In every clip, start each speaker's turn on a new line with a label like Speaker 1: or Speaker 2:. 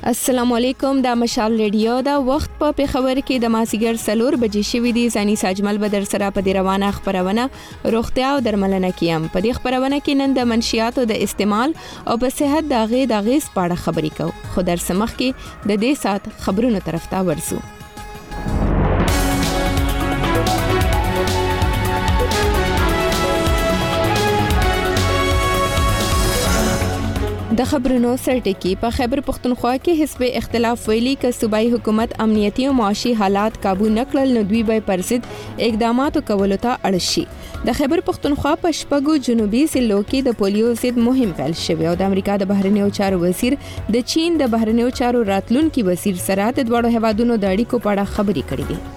Speaker 1: السلام علیکم، دا مشال ریډیو دا وخت په پیښور کې د مازیګر 4 بجې شوې دي. ځاني ساجمل بدر سره په دې روانه خبرونه روغتیا او درملنه کیم. په دې خبرونه کې نن د منشیاتو د استعمال او په صحت د غیږ پاړه خبرې کوو. خو در سمخ کې د دې سات خبرونو طرف ته ورسو. د خبرونو سرټکی په خیبر پختونخوا کې حزب اختلاف ویلي ک صوبایي حکومت امنیتي او معاشي حالات काबू نکړل نو دوی به پرسید اقدامات کولو ته اړ شي. د خیبر پختونخوا په شپږو جنوبي سیمو کې د پولیو ضد مهم پیل شوی او د امریکا د بهرنیو چارو وزیر د چین د بهرنیو چارو راتلونکي وزیر سره د دوه هیوادونو د اړیکو په اړه خبرې کړې دي.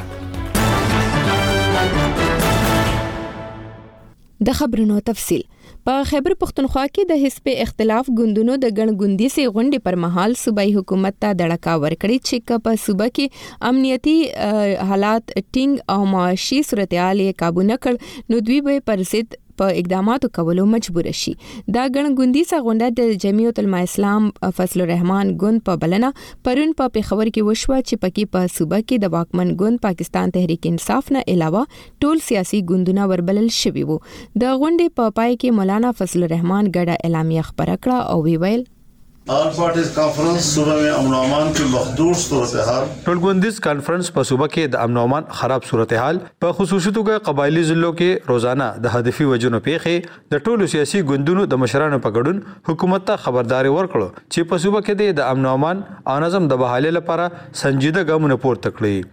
Speaker 1: د خبرونو تفصیل په خیبر پختونخوا کې د حزب اختلاف ګوندونو د ګڼګوندي سي غونډې پر مهال صوبایي حکومت ته دړکا ورکړي چې په صوبه کې امنیتي حالات ټینګ او معاشي صورتحال یې काबू نکړ نو دوی به پرسید په اقداماتو کولو مجبور شي. دا ګڼګوندي سي غونډه د جمعیت العلماء اسلام فضل الرحمن ګوند په بلنه پرون په پیښور کې وشوه چې پکې په صوبه کې د واکمن ګوند پاکستان تحریک انصاف نه علاوه ټول سیاسي ګوندونه وربلل شوي وو. د غونډې په پای کې مولانا فضل الرحمن ګډه اعلامیه خبره کړه او ویل
Speaker 2: آل پارټیز کانفرنس صوبه میں امن و امان کی مخدور صورتحال
Speaker 3: ټولګوندیز کانفرنس په صوبه کې د امن و امان خراب صورتحال په خصوصي توګه قبایلی ضلعو کې روزانه د هدفي وجونو پیښې د ټولو سیاسي ګوندونو د مشرانو په ګډون حکومت ته خبرداري ورکړه چې په صوبه کې د امن و امان او نظم د بحالۍ لپاره سنجیده ګامونه پورته کړي.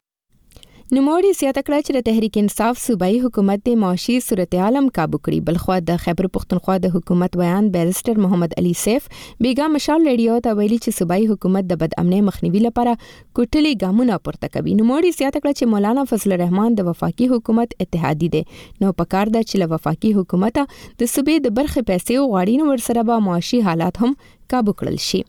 Speaker 1: نوموړي زیاته کړه چې د تحریک انصاف صوبایي حکومت د معاشي صورتحال هم काबू کړي. بلخو د خیبر پختونخوا د حکومت بیان بیرسټر محمد علي سیف بیګا مشال ریډیو ته ویلي چې صوبایي حکومت د بد امنۍ مخنیوي لپاره کوټلي ګامونه پورته کوي. نوموړي زیاته کړه چې مولانا فضل الرحمن د وفاقي حکومت اتحادي دی نو پکار ده چې له وفاقي حکومت د صوبې د برخې پیسې غواړي نو ورسره به معاشي حالات هم काबू کړل شي.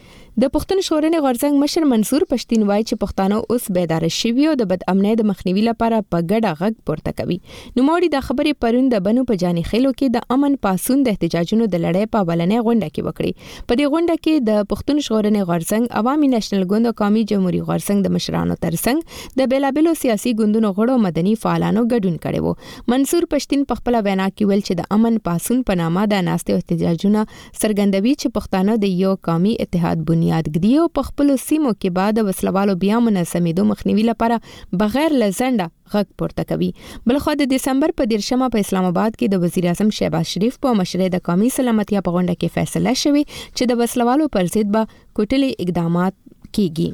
Speaker 1: د پښتون ژغورنې غورځنګ مشر منصور پښتين وایي چې پښتانه اوس بیدار شوي او د بد امنۍ د مخنیوي لپاره په ګډه غږ پورته کوي. نوموړي د خبرې پرون د بنو په جاني خېلو کې د امن پاسون د احتجاجونو د لړۍ په ولنې غونډه کې وکړي. په دې غونډه کې د پښتون ژغورنې غورځنګ عوامي نېشنل ګوند او قومي جمهوریت غورځنګ د مشرانو ترڅنګ د بیلابلو سیاسي ګوندونو غړو مدني فعالانو ګډون کړي وو. منصور پښتين په خپل وینا کې ویل چې د امن پاسون په نامه د ناستې احتجاجونه څرګندوي چې پښتانه د یو قومي اتحاد بنیاد ږدي او په خپل سیمو کې بعد وسلوالو بیا منظمېدو مخنیوي لپاره بغیر لزنده غږ پورته کوي. بلخو د دسمبر په 10 په اسلام آباد کې د وزیر اعظم شهباز شریف په مشرۍ د قومي سلامتیا په غونډه کې فیصله شوې چې د وسلوالو پر ضد به کوټلي اقدامات کیږي.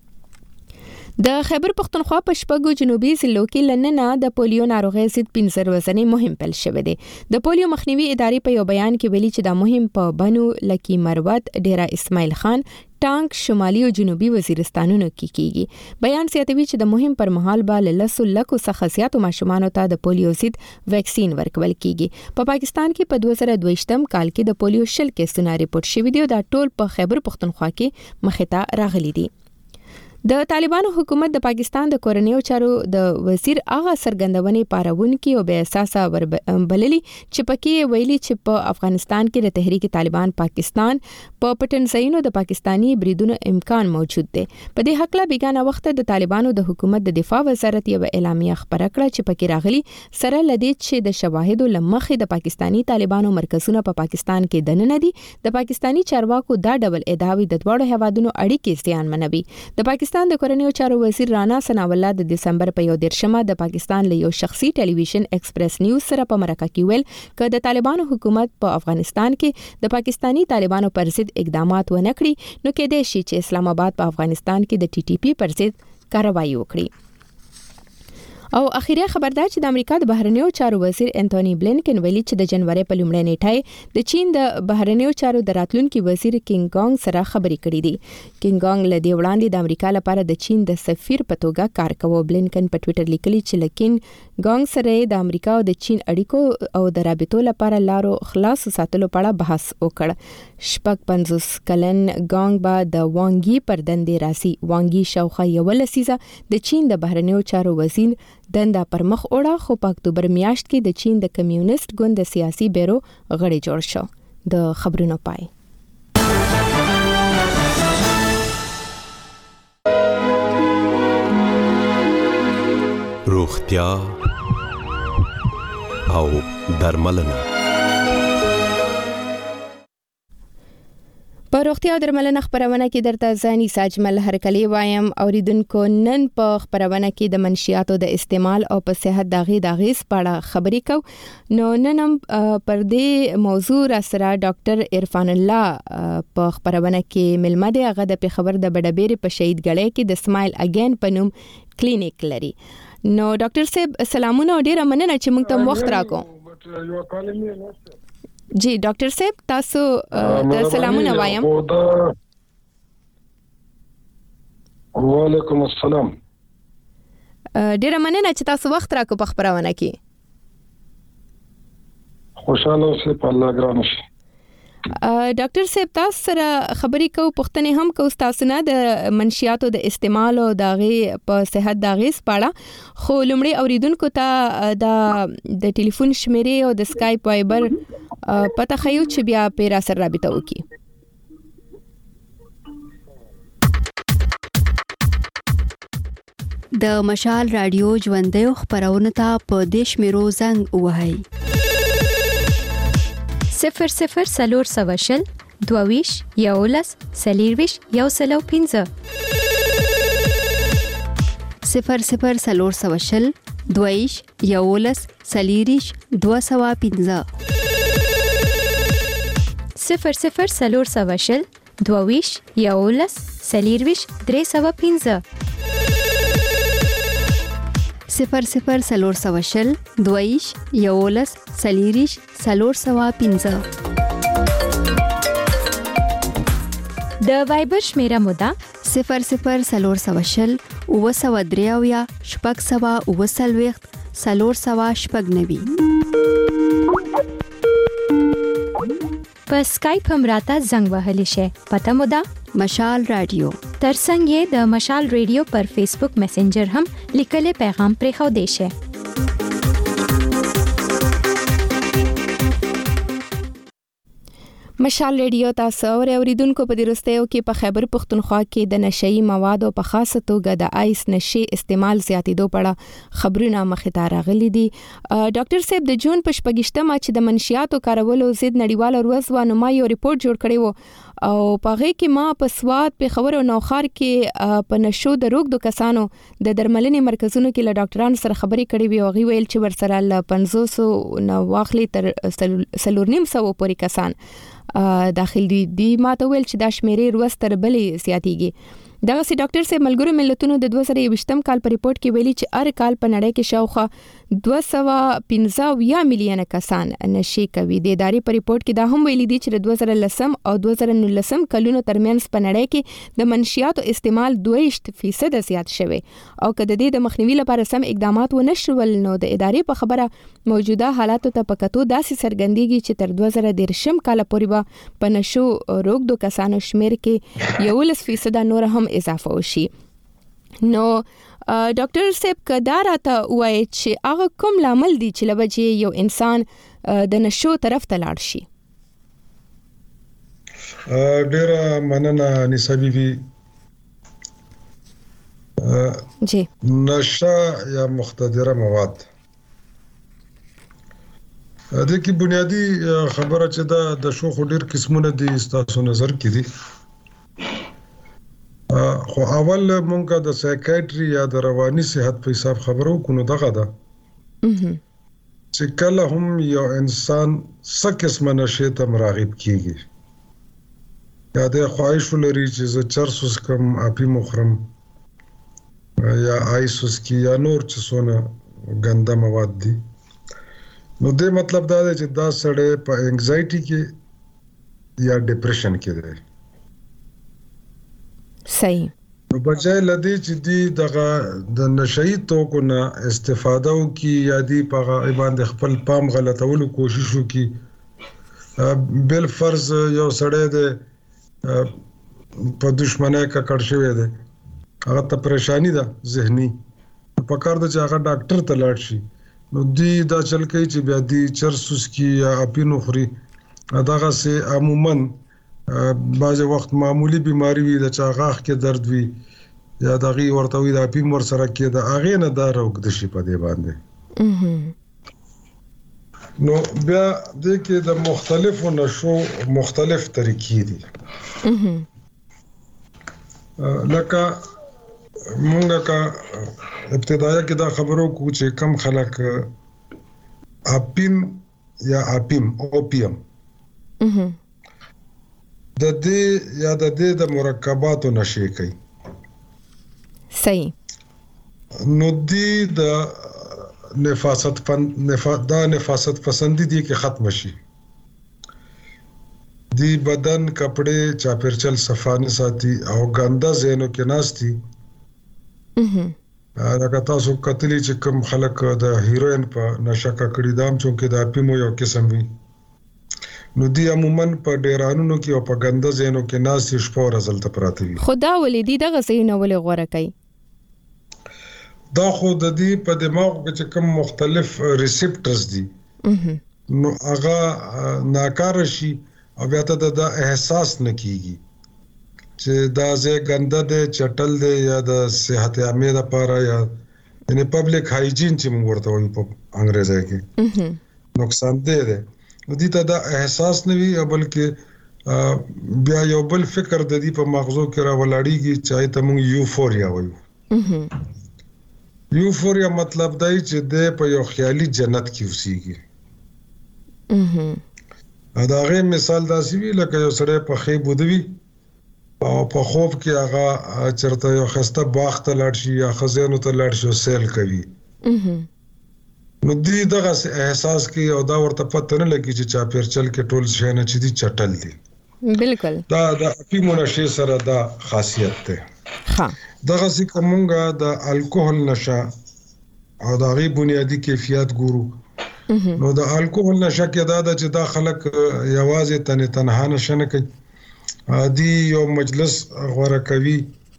Speaker 1: د خیبر پختونخوا په شپږو جنوبي ضلعو کې لننه د پولیو ناروغۍ ضد 15 ورځنی مهم پیل شوی دی. د پولیو مخنیوي ادارې په یو بیان کې ویلي چې دا مهم په بنو لکی مروت ډیرا اسماعیل خان ټانک شمالي او جنوبي وزیرستانونو کې کیږي. بیان زیاتوي چې د مهم پر مهال به له 100 لکو څخه زیاتو ماشومانو ته د پولیو ضد ویکسین ورکول کیږي. په پاکستان کې په 2022م کال کې د پولیو 10 کیسونه ریپورت شوي دي او دا ټول په خیبر پختونخوا کې مخې ته راغلي دي. د طالبانو حکومت د پاکستان د کورنیو چارو د وزیر هغه سرګندونې پارونکي او بے اساسه بللي چې پکې ویلي چې په افغانستان کې د تحریک طالبان پاکستان په پټنځایونو د پاکستانی بریدونو امکان موجود دی. په دې حق لا بیګانه وخت د طالبانو د حکومت د دفاع وزارت یو اعلامیه خبره کړه چې پکې راغلي سره لدی چې د شواهدو لمخې د پاکستانی طالبانو مرکزونه په پاکستان کې دننه دي. د پاکستانی چارواکو دا ډول ادعاوی د دوه هیوادونو اړیکې زیانمنوي. د پاکستان د کورنیو چارو وزیر رانا ثناء الله د دسمبر په 10 د پاکستان له یو شخصي ټلویزیون ایکسپریس نیوز سره په مرکه کې ویل چې د طالبانو حکومت په افغانستان کې د پاکستانی طالبانو پر ضد اقدامات ونه کړي نو کېدای شي چې اسلام آباد په افغانستان کې د ټي ټي پی پر ضد کاروایی وکړي. او اخیری خبردار چې د امریکا د بهرنیو چارو وزیر انټونی بلینکن ویلي چې د جنوري په لومړۍ نیټه د چین د بهرنیو چارو د راتلونکي وزیر کینګ ګانګ سره خبرې کړې دي. کینګ ګانګ له دې وړاندې د امریکا لپاره د چین د سفیر په توګه کار کوي. بلینکن په ټوئیټر لیکلي چې لکین ګانګ سره د امریکا او د چین اړیکو او د رابطو لپاره لارو خلاص ساتلو په اړه بحث وکړ. 55 کلن ګانګ با د وانګي پر دندې راسي. وانګي شاوخوا یو لسیزه د چین د بهرنیو چارو وزیر دنده پر مخ وړه خو په اکتوبر میاشت کې د چین د کمیونست ګوند د سیاسي بیرو غړی جوړ شو. د خبرونو پای
Speaker 4: روغتیا او درملنه.
Speaker 1: په روغتیا درملنه خبرونه کې درته ځاني ساجمل هرکلی وایم اوریدونکو نن په خبرونه کې د منشیاتو د استعمال او په صحت داغي سپاړه خبرې کو. نو نن پر دې موضوع را سره ډاکټر عرفان الله په خبرونه کې ملمه دی. هغه د خبر د بډبېری په شهید ګړې کې د سمایل اگین پنوم کلینیک لري. نو ډاکټر صاحب سلامونه ډیره مننه چې موږ ته وخت راکو. جی ډاکټر صاحب تاسو ته سلامونه وایم.
Speaker 5: وعلیکم السلام.
Speaker 1: ډیره مننه چې تاسو وخت راکو په خبرونه کې.
Speaker 5: خوشاله اوسئ په الله ګران شي.
Speaker 1: ډاکټر صاحب تاسو سره خبرې کو پښتنې هم کو تاسو نه د منشیاتو د استعمال او داغي په صحت داغي سپاړه خو لمړی اوریدونکو ته د ټلیفون شمیرې او د سکایپ وایبر پته خیو چې بیا پیرا سره رابطه وکي.
Speaker 6: د مشال رادیو ژوندۍ خبرونه ته په دیش میرو زنګ وهاي
Speaker 7: 00 سلور سواشل دوویش یولس سلیرویش یوسلو 15
Speaker 6: 00 سلور سواشل دوویش یولس سلیریش 215
Speaker 7: 00 سلور سواشل دوویش یولس سلیرویش 315
Speaker 6: 00 سلور سواشل دویش یولس سلیریش سلور سوا 15
Speaker 7: د وایبر شمیره مودا
Speaker 6: 00 سلور سواشل وسودریاویا شپږ سوا وسلويخت سلور سوا شپږ نوي.
Speaker 7: په سکایپ هم راته زنګ وهلی شي. پته مودا
Speaker 6: مشال رادیو
Speaker 7: ترڅنګ د مشال رادیو پر فیسبوک میسنجر هم لیکلې پیغام پرې خو دی شي.
Speaker 1: مشال رادیو تاسو اوریدونکو په درستیو کې په خیبر پختونخوا کې د نشئی موادو په خاصه توګه د آیس نشي استعمال زیاتېدو په خبرونه مخې ته راغلي دي. ډاکټر صاحب د جون په 28مه چې د منشیاتو کارولو ضد نړیواله ورځ و نو ما یو ریپورت جوړ کړی و او پغه کې ما په سواد په خبرو نوخار کې په نشو د روغ د کسانو د درملنې مرکزونو کې له ډاکټرانو سره خبرې کړې وي او غي ویل چې ورسره ل 500 نو واخلي تر 350 پورې کسان داخل دي ما ته ویل چې دا شمیرې روستر بلې زیاتېږي. دغه سي ډاکټر صاحب ملګرو ملتونو د 2020م کال په ریپورت کې ویلي چې هر کال په نړۍ کې شاوخوا 215 میلیونه کسان نشي کوي. د ادارې په ریپورت کې دا هم ویلي دي چې د 2010 او 2019 کلونو ترمنځ په نړۍ کې د منشیاتو استعمال 2% زیات شوی او کله د مخنیوي لپاره سم اقدامات ونشول نو د ادارې په خبره موجوده حالاتو ته پکاتو داسې سرګندېږي چې تر 2013 کال پورې په نشو روغ د کسانو شمیر کې 11% نور هم اضافه وشي. نو ډاکټر صاحب کدا راته وایي چې هغه کوم لامل دي چې لوجه یو انسان د نشو طرف ته لاړ شي.
Speaker 5: ډیره مننه نسا بیبي.
Speaker 1: جی
Speaker 5: نشه یا مخدره مواد د کی بنیادی خبره چې د شو خډیر قسمونه دي تاسو نظر کې دي. خو اول مونږه د سایکیاتری یا د رواني صحت په حساب خبرو کوو دغه ده چې کله هم یو انسان څه قسمه نشه ته مراغب کیږي یا د خواهش لري چې زه چرسوس کم اپی مخرم یا آیسوس کی یا نور چې سونه ګنده مواد دي نو د مطلب دا دی چې دا سړی په انګزایټي کې یا ډیپریشن کې دی.
Speaker 1: صحیح.
Speaker 5: نو بجای لدی چې دی دغه د نشئی توکو نه استفاده وکي یا دی په باندې خپل پام غلطولو کوشش وکي بل فرض یو سړی دی په دشمنه کا کړ شوی دی هغه ته پریشانی ده ذهني په کار د چې هغه ډاکټر ته لاړ شي نو دی دا چل کوي چې بیا دی چرسوس کی یا اپینو خوري دغه سه عموما بعض وخت معمولی بیماری وي د چاغاخ کې درد وي یا دغه ورته وي د اپیم ور سره کې د اغه نه دا روغد شي په دې باندې نو بیا د کې د مختلفو نشو مختلف طریقې دي لکه مونږه کا ابتدايه کې دا خبرو کو چې کم خلک اپیم یا اپیم اوپیم د دې د مرکباتو نشي کوي
Speaker 1: صحیح
Speaker 5: نو دی د نفاست پسندی دی کې ختم شي دی بدن کپڑے چاپرچل صفانه ساتي او ګنده زینو کې ناشتي هغه تاسو کتلی چې کوم خلک د هیروین په نشه کړي دام چونکه د اپیمو یو قسم وي نو دی عموما په ډیرانونو کې او په ګنده زینو کې ناشتي شپه ورځل ته پراته وي
Speaker 1: خدا ولې دغه زینو ولې غوړه کوي
Speaker 5: دا خو د دې په دماغ کې چې کوم مختلف ریسپټرز دي نو هغه ناکار شي او بیا ته د احساس نکېږي چې دا زه ګنده ده چټل ده یا د صحت عامه لپاره یا یعنی پبلک هایجین چې موږ ورته وایو په انګریزي کې نقصان ده نو دې ته دا احساس نه وي بلکې بیا یو بل فکر د دې په مغزو کې راولاړيږي چې ته موږ یوفوریا وایو یوفوریا مطلب دی چې د په یو خیالي جنت کې اوسېږي دا غي مثال داسې وی لکه یو سړی په خې بودوي او په خوب کې هغه چرته یو خسته باغ ته لاړ شي یا خزانو ته لاړ شي سیل کوي نو دې دغه احساس کې او دا ورته پته نه لګي چې چا پیر چل کې ټول شي نه چې دي چټل دي
Speaker 1: بالکل
Speaker 5: دا د اپیمو نشه سره دا خاصیت ده
Speaker 1: ها
Speaker 5: دغه څه کومه د الکوهل نشه او د غي بنیادی کیفیت ګورو نو د الکوهل نشه کې دا چې دا خلک یوازې تنها نشه نه کوي دی یو مجلس غوړه کوي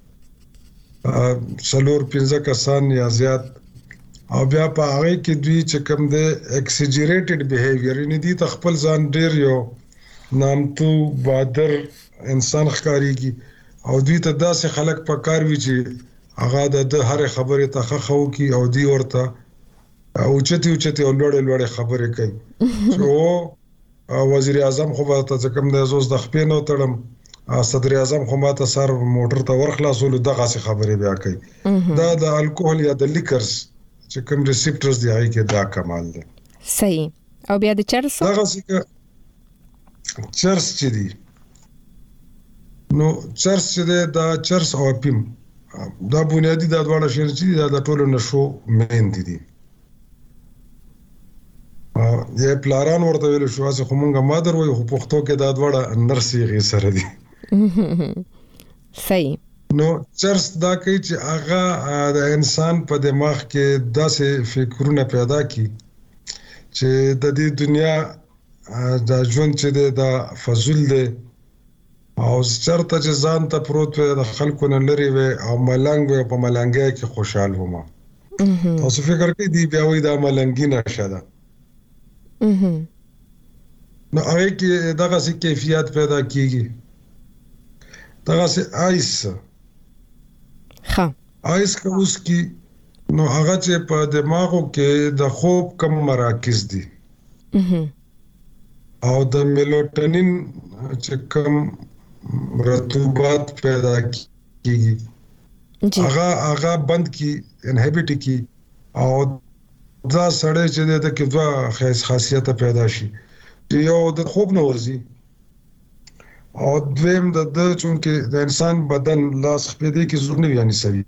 Speaker 5: څلور پنځه کسان یا زیات او بیا په هغه کې دوی چې کوم د ایکسیجریټډ بیهیویر یعنی دي تخپل ځان ډیر یو نامتو بادر انسان ښکاریږي او دوی ته داسې خلک پکار وي چې هغه د هر خبره ته خو کی او دی ورته او چتی او لوړې خبرې کوي چې وزیر اعظم خو به ته کوم د زوز د خپینو تړم صدر اعظم خو ماته سر موټر ته ورخلاصول دغه څه خبرې بیا کوي دا د الکوهل یا د لیکرز چې کوم ریسپټرز دی هغه کې دا کمال دی
Speaker 1: صحیح او بیا د چرس
Speaker 5: دغه څه چرس چې دی نو چرس چې دا چرس او اپیم دا بنیادی د دواړو شی چې دا د ټولو نشو مین دي یې پلاران ورته ویل شو چې کومه مادر وای خو پښتو کې دا دواړه نرسي غي سره دي
Speaker 1: صحیح
Speaker 5: نو چرس دا کوي چې هغه د انسان په دماغ کې داسې فکرونه پیدا کی چې د دې دنیا د ژوند چې د فضل دی او چرته چې ځان ته پروت وي د خلکو نه لري وي او ملنګ وي په ملنګي کې خوشاله ومه تاسو فکر کوئ دی بیا وي دا ملنګي نشه ده نو هغه کې دغه څه کیفیت پیدا کیږي دغه څه آیس که اوس کی نو هغه چې په دماغو کې د خوب کم مراکز دي او د میلوټونین چې کم رطوبات پیدا کیږي هغه بند کی انهبیټ کی او دا سړی چې د کې دوه خاصیت پیدا شي یو د خوب نه ورزي او دویم د چونکه د انسان بدن لاس خپېدې کې زور نه ویاني سوي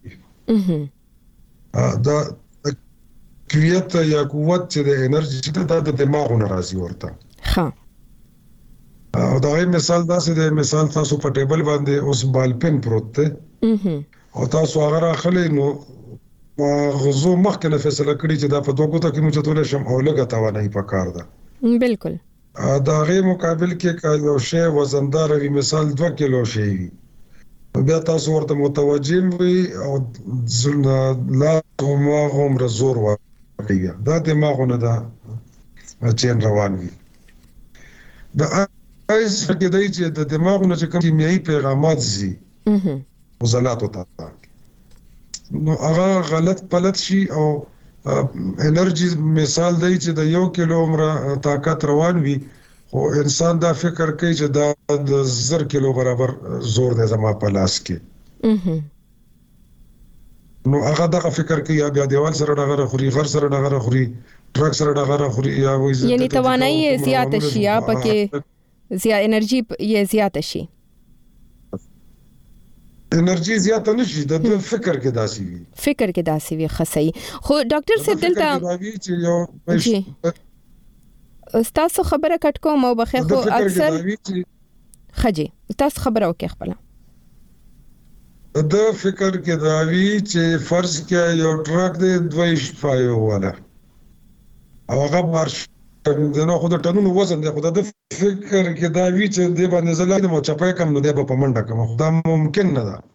Speaker 5: دا قوت یا قوت چې د انرژي چې د دماغ نه راځي ورته
Speaker 1: ها
Speaker 5: او دا مثال داسې د مثال تاسو په ټیبل باندې اوس بال پن پروت ده او تاسو هغه راخلې نو غزو مخکې نه فیصله کړی چې دا په دوه ګوتو کې مو چتول شم او لګه توانایي پکار ده
Speaker 1: بالکل
Speaker 5: دا غي مقابل کې یو شی وزندار وي مثال 2 کیلو شی وي بیا تاسو ورته متوجه وي او لا هم زور ورکړي دا دماغونه دا چین روان وي دا ایس کې د دماغونو چې کوم کیمیاوي پیغامات زی وزلات وتا نو هغه غلط پلت شي او انرژي مثال دی چې د 1 کیلو عمر طاقت روان وي خو انسان دا فکر کوي چې دا د 1000 کیلو برابر زور دی زما په لاس کې نو هغه دا فکر کوي یا بیا دیوال سره ډغره خوري غر سره ډغره خوري ټرک سره ډغره خوري یا وایي
Speaker 1: یعنی توانایي زیات شي یا پکې زیات انرژي یې زیات شي
Speaker 5: انرژي زیات نشي د فکر کې داسي وي
Speaker 1: خصي خو ډاکټر صاحب دلته تاسو خبره کټ کوم او بخیر خو اکثر خجي تاسو خبره وکړئ خپل
Speaker 5: د فکر کې دا وی چې فرض کې یو ټرک دی 2.5 والا او هغه مارش دنه خو د ټنونو وزن دی خو د فکر کې دا وی چې د باندې زلای مو چپای کم نو دی په منډه کوم خو دا ممکن نه ده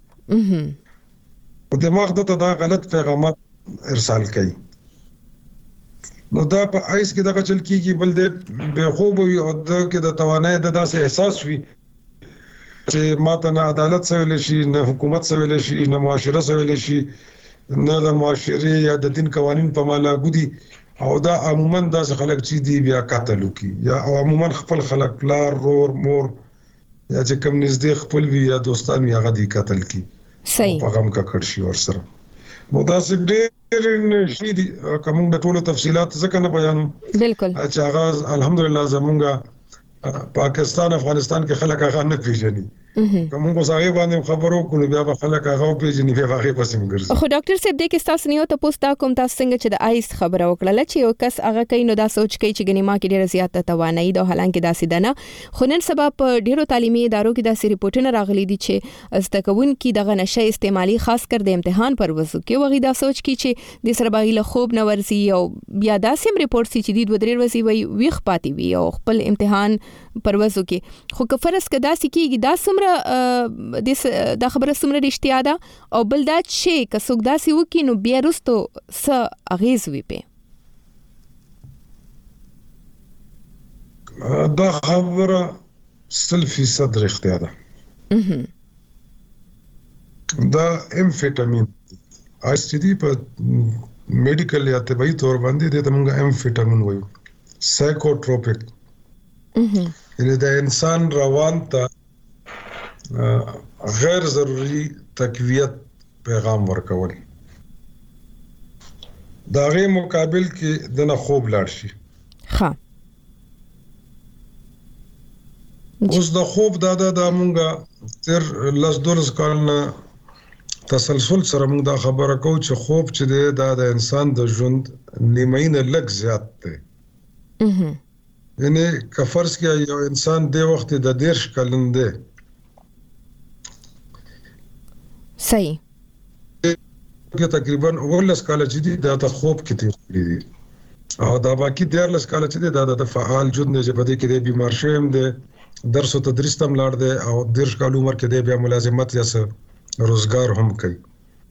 Speaker 5: او دماغ ته دا غلط پیغامات ارسال کوي نو دا په ایس کې دا چل کیږي بل دې به خوب وي او د کې د توانایي د داسې احساس وي چې ماته نه عدالت سویل شي نه حکومت سویل شي نه معاشره سویل شي نه د معاشره یا د دین قوانين په معنا ګودي او دا عموما د خلک چې دی بیا قتل وکي یا عموما خپل خلک لار رور مور یا چې کوم نږدې خپل وی یا دوستان یا غدي قتل کی
Speaker 1: صحیح
Speaker 5: په غم کا کړ شي ور سره مداسب ډېر شي دي کوم د ټولو تفصيلات ځکه نه بیانوم
Speaker 1: بالکل
Speaker 5: چې آغاز الحمدلله زمونږه پاکستان افغانستان کې خلک هغه نه پیژني کوم کو صاحب باندې خبرو کو بیا په خلک هغه پیژني په هغه پسې مګرځي
Speaker 1: خو ډاکټر صاحب دې کې تاسو نیو ته پوسټا کوم تاسو څنګه چې د آیس خبره وکړه چې یو کس هغه کین نو دا سوچ کوي چې غنیما کې ډیره زیاته توانایي ده حالانکه دا سیده نه خو نن سبا په ډیرو تعلیمي ادارو کې دا ریپورتونه راغلي دي چې استکون کې دغه نشه استعمالي خاص کر د امتحان پر وضو کې وغي دا سوچ کی چې د سربایله خوب نه ورسي او بیا داسې ریپورت سي چې د 2 درې ورځې وی خپاتي وي او خپل امتحان پر وضو کې خو کفرس کدا سکیږي دا سمره دا خبره سمره رښتیا ده او بل دا چې کڅوګ داسې وکي نو بیا رستو س اغیز وي په
Speaker 5: دا خبره 100% رښتیا ده دا امفیټامین ایسټي په میډیکل یا طبي تور باندې د موږ امفیټامین وایو سایکوټروپیک یعنی د انسان روان ته غیر ضروري تقویت پیغام ورکول دا غي مقابل کې د نه خوب لاړ شي
Speaker 1: ها
Speaker 5: اوس د خوب دا مونږه تر لاس دورس کالنه تسلسل سره مونږ دا خبره کوو چې خوب چې دا د انسان د ژوند نیمه لږ زیات دی یعنی کفرض کې یو انسان د وخت د 10 کلن دی
Speaker 1: صحیح
Speaker 5: کې تقریبا 19 کال چې دي دا د خوب کې تیر دي او دا باقي 13 کال چې دي دا د فعال ژوند نه چې په دې کې د بیمار شوم دي درس او تدریس تم لاړ دي او 10 کال عمر کې د بیا ملازمت یا څه روزګار هم کوي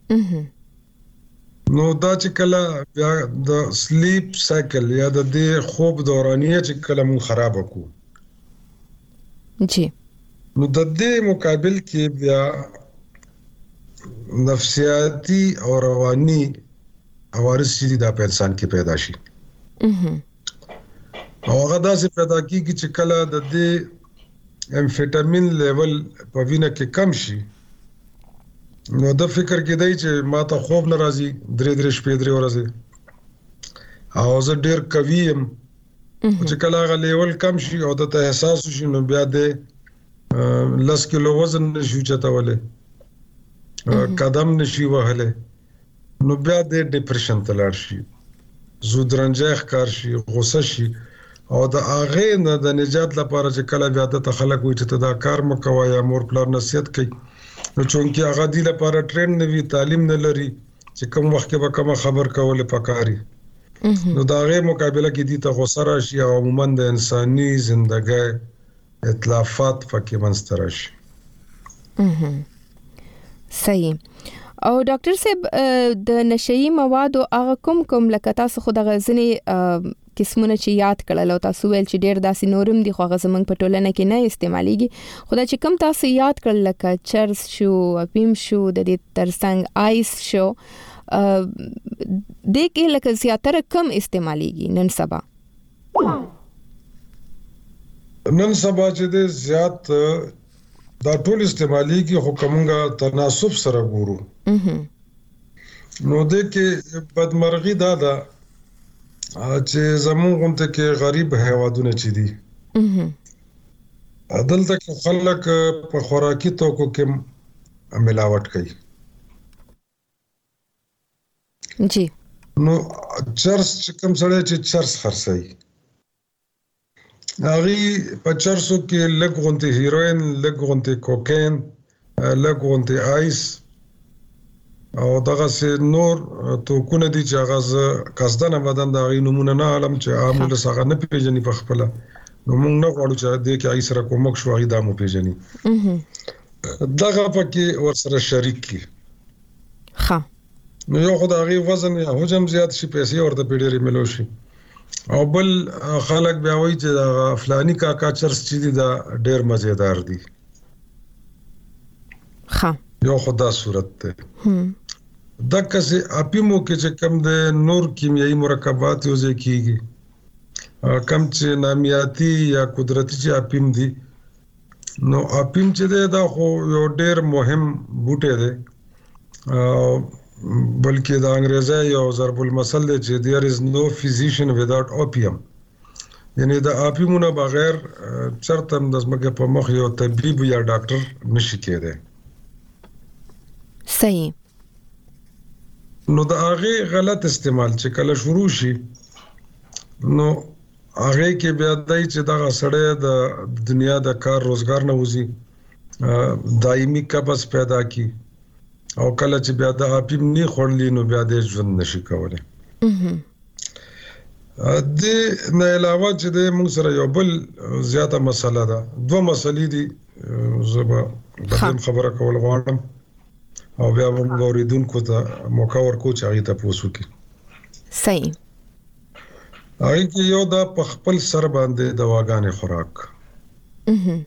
Speaker 5: نو دا چې کله بیا د سلیپ سایکل یا د خوب دورانیه چې کله مون خراب وکړو
Speaker 1: جی
Speaker 5: نو د دې مقابل کې بیا نفسیاتی او رواني عوارض چې دا په انسان کې پیدا شي او هغه داسې پیدا کیږي چې کله د دې امفیټامین لیول په وینه کې کم شي نو د فکر کې دی چې ما ته خوب ناراضي درې شپې درې ورځې او زه ډیر قوي يم چې کله هغه لیول کم شي او د ته احساس شي نو بیا د 10 کیلو وزن نشي چتاوله قدم نشي وهله نو بیا د ډیپریشن ته لاړ شي زودرنجه ښکار شي غوسه شي او د هغه نه د نجات لپاره چې کله بیا د خلک وي چې دا کار مکوه یا مور پلار نصیحت کوي نو چونکی هغه دی لپاره ټرین نه وی تعلیم نه لري چې کوم وخت کې به کوم خبر کوله پکاري نو دا غي مقابله کې دي ته غوسه راشي او عموما د انساني ژوندۍ اتلافات پکې منځته راشي
Speaker 1: صحیح او ډاکټر صاحب د نشئی موادو هغه کوم لکه تاسو خو د غزنی قسمونه چې یاد کړل او تاسو ویل چې ډیر داسې نورم دي خو هغه زمونږ په ټولنه کې نه استعماليږي خو دا چې کوم تاسو یاد کړل لکه چرس شو اپیم شو د دې ترڅنګ آیس شو د کې لکه زیاتره کم استعماليږي نن سبا
Speaker 5: چې د زیات دا ټول استعماليږي خو کومه تناسب سره ګورو نو د کې بدمرغي دا چې زموږ غونته کې غریب هیوادونه چي دي عدالت کې خلک په خوراکي توکو کې ملاوت کوي
Speaker 1: جی
Speaker 5: نو چرس کوم سره چې چرس خرڅي هغه په چرسو کې لږ غونته هیروین لږ غونته کوکین لږ غونته آیس او دغه سه نور توکونه دي چې هغه قصدنه بدن د غي نمونه نه علم چې عامل څنګه نه پیژني په خپل نو موږ نه غواړو چې د کې آیس سره کومک شو غي دمو پیژني دغه پکې ورسره شریک کی
Speaker 1: ها
Speaker 5: نو یو خدای وزن یا حجم زیات شي پیسې ورته پیډری ملو شي او بل خلک بیا وایي چې دا فلانی کاکا چرس چې دي دا ډېر مزیدار دي
Speaker 1: ها
Speaker 5: یو خدا صورت ته دغه سه اپیمو کې چې کم د نور کیمیاوي مرکبات یوځای کیږي کم چې نامیاتي یا قدرتي چې اپیم دي نو اپیم چې دا خو یو ډېر مهم بوټی دی بلکې د انګریزي یو ضرب المثل دی چې there is no physician without opium یعنی د اپیمونو بغیر چرته د زمګه په مخ یو طبيب یا ډاکټر نشي کېدی
Speaker 1: صحیح
Speaker 5: نو د هغه غلط استعمال چې کله شروع شي نو هغه کې بیا دای چې دا سړی د دنیا د کار روزګار نه وځي دایمي قبض پیدا کی او کله چې بیا د اپیم نه خورلې نو بیا د ژوند نشي کولای د نه علاوه چې د موږ سره یو بل زیاته مسله ده دوه مسلې دي زبا بدیم خبره کول غواړم او بیا موږ اوریدونکو ته موقع ورکو چې هغه ته پوښتنه وکړي
Speaker 1: صحیح
Speaker 5: هغه کې یو د خپل سر باندې دواګانې خوراک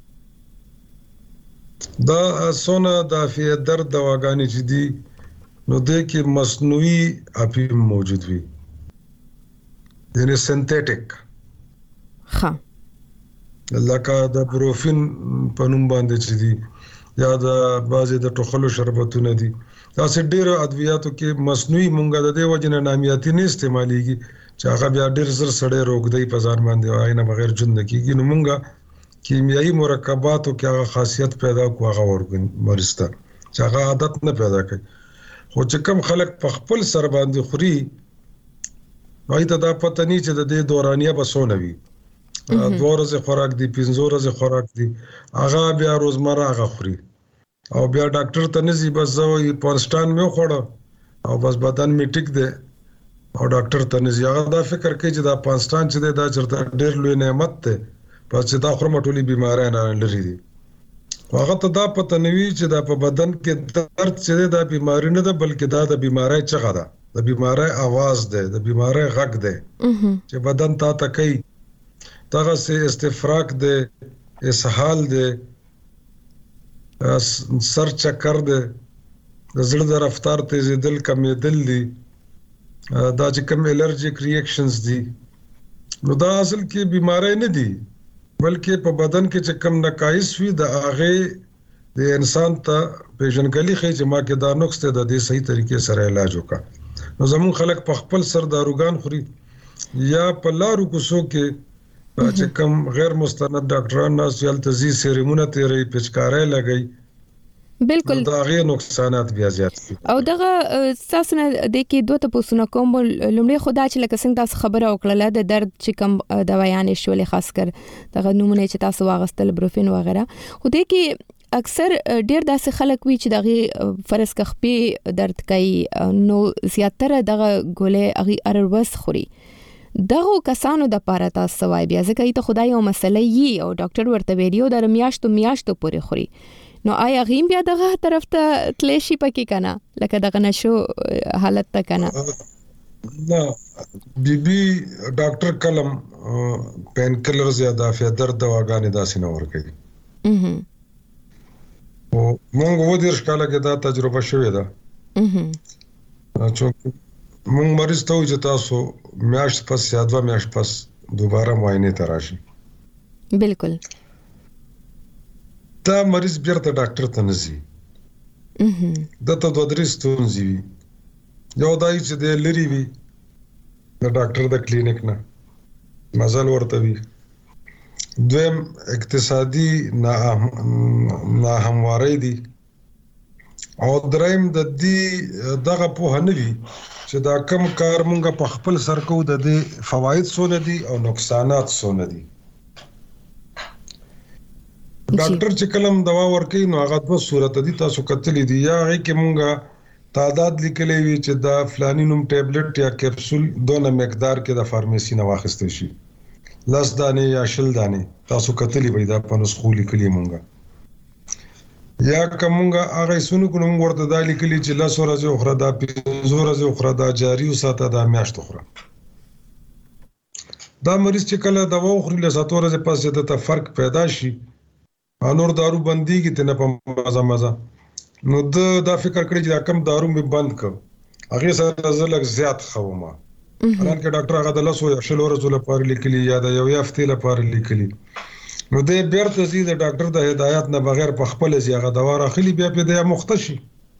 Speaker 5: دا سونه د فی درد دواګانې چې دي نو د کې مصنوعي اپیم موجود وي یعنی سنتیټیک
Speaker 1: ها
Speaker 5: لکه د بروفین په نوم باندې چې دي یا د بازي د ټوخلو شربتونه دي دا سه ډیره ادویاتو کې مصنوعي مونږه د دې وجنه نامیاتي نه استعماليږي چې هغه بیا ډیر زر سړی روغدي په ځان باندې وای نه بغیر ژوند کیږي نو مونږه کیمیاوي مرکباتو کې هغه خاصیت پیدا کوه هغه ورګن مرسته چې هغه عادت نه پیدا کوي خو چې کوم خلک په خپل سر باندې خوري وای ته دا پته نه چې د دې دورانیه بسونه وي 2 ورځې خوراک دي 5 ورځې خوراک دي هغه بیا روزمره هغه خوري او بیا ډاکټر ته نزي بس زوی پونستان مې خوړه او بس بدن می ټیک دی او ډاکټر ته نزي هغه دا فکر کوي چې دا پونستان چې دا چرته ډېر لوی نعمت ده پس چې دا خرمه ټولي بيمارۍ نه لري دي هغه ته دا پته نوي چې دا په بدن کې درد چې دا بيماري نه ده بلکې دا د بيمارۍ چغه ده د بيمارۍ आवाज ده د بيمارۍ غږ ده چې بدن ته تکي دغه سه استفراق ده اسهال ده سر چکر ده د زړه د رفتار تیزیدل کمیدل دي دا چې کوم الرجیک ریاکشنز دي نو دا اصل کې بيمارۍ نه دي بلکې په بدن کې چې کم نقایص وي د هغه د انسان ته پیژنګلی خې چې ما کې دا نقص ته د دې صحیح طریقې سره علاج وکړه نو زمون خلک په خپل سر داروګان خوري یا په لارو کوڅو کې چې کم غیر مستند ډاکټران ناس یل تزي سیریمونه تیرې پچکارې لګي
Speaker 1: بالکل
Speaker 5: دا غي نقصانات بیا زیات
Speaker 1: او دغه تاسو نه د کې دوه تاسو کوم لومړی خدا چې لکه څنګه تاسو خبره وکړه د درد چې کم دوايانې شولې خاص کر دغه نمونه چې تاسو واغستل بروفین وغیرہ خو د کې اکثر ډیر داسې خلک وی چې دغه فرض کخپي درد کوي نو زیاتره دغه ګولې اغي ارورس خوري دغه کسانو د پاره تاسو وای بیا ځکه ته خدای یو مسله یي او ډاکټر ورته ویډیو د میاشتو پورې خوري نو آیا غیم بیا دغه طرف ته تلشي پکې کنه لکه دغه نشو حالت ته کنه
Speaker 5: نه بي ډاکټر کلم پین کلرز یا دافع درد دواګانې داسې نه ورکوي. او مونږ و دې ښکاله کې دا تجربه شوې ده چې مونږ مریض ته وایي چې تاسو میاشت پس یا 2 میاشت پس دوباره معاینې ته راشي.
Speaker 1: بالکل
Speaker 5: دا مریض بیرته ډاکټر ته نه ځي. دته 2-3 ستونزې وي. یو دا چې د لري وي د ډاکټر د کلینیک نه مزل ورته وي. دویم اقتصادي ناهمواري دي. او دریم د دې دغه په هنوي چې دا کم کار مونږه په خپل سر کو د دې فواید سونه دي او نقصانات سونه دي. ډاکټر چې کلم دوا ورکوي نو هغه په صورت دي تاسو کتلې دي یا هغه کې مونږه تعداد لیکلې وي چې دا فلانی نوم ټابلیټ یا کیپسول دونه مقدار کې د فارمیسي نه واخیستل شي. 10 دانې یا 20 دانې تاسو کتلې وي دا په نسخو لیکلې مونږه یا کومه هغه سونو کوم ورته دا لیکلي چې 10 ورځې اخرى دا 15 ورځې اخرى دا جاری وساته دا میاشت اخرى. دا مریض چې کله دوا اخري له 7 ورځې پس د ته فرق پیدا شي انور دارو بندي کې ته نه په مزه نو دا فکر کړی چې دا کم دارو مې بند کړ هغه سره زلک زیات خومه. حالانکه ډاکټر هغه د 10 یا 20 ورځې لپاره لیکلي یا د یو هفته لپاره لیکلي. نو د بیرته زی د ډاکټر د هدایت نه بغیر په خپل ځای دوا راخلي بیا په دې مختشي.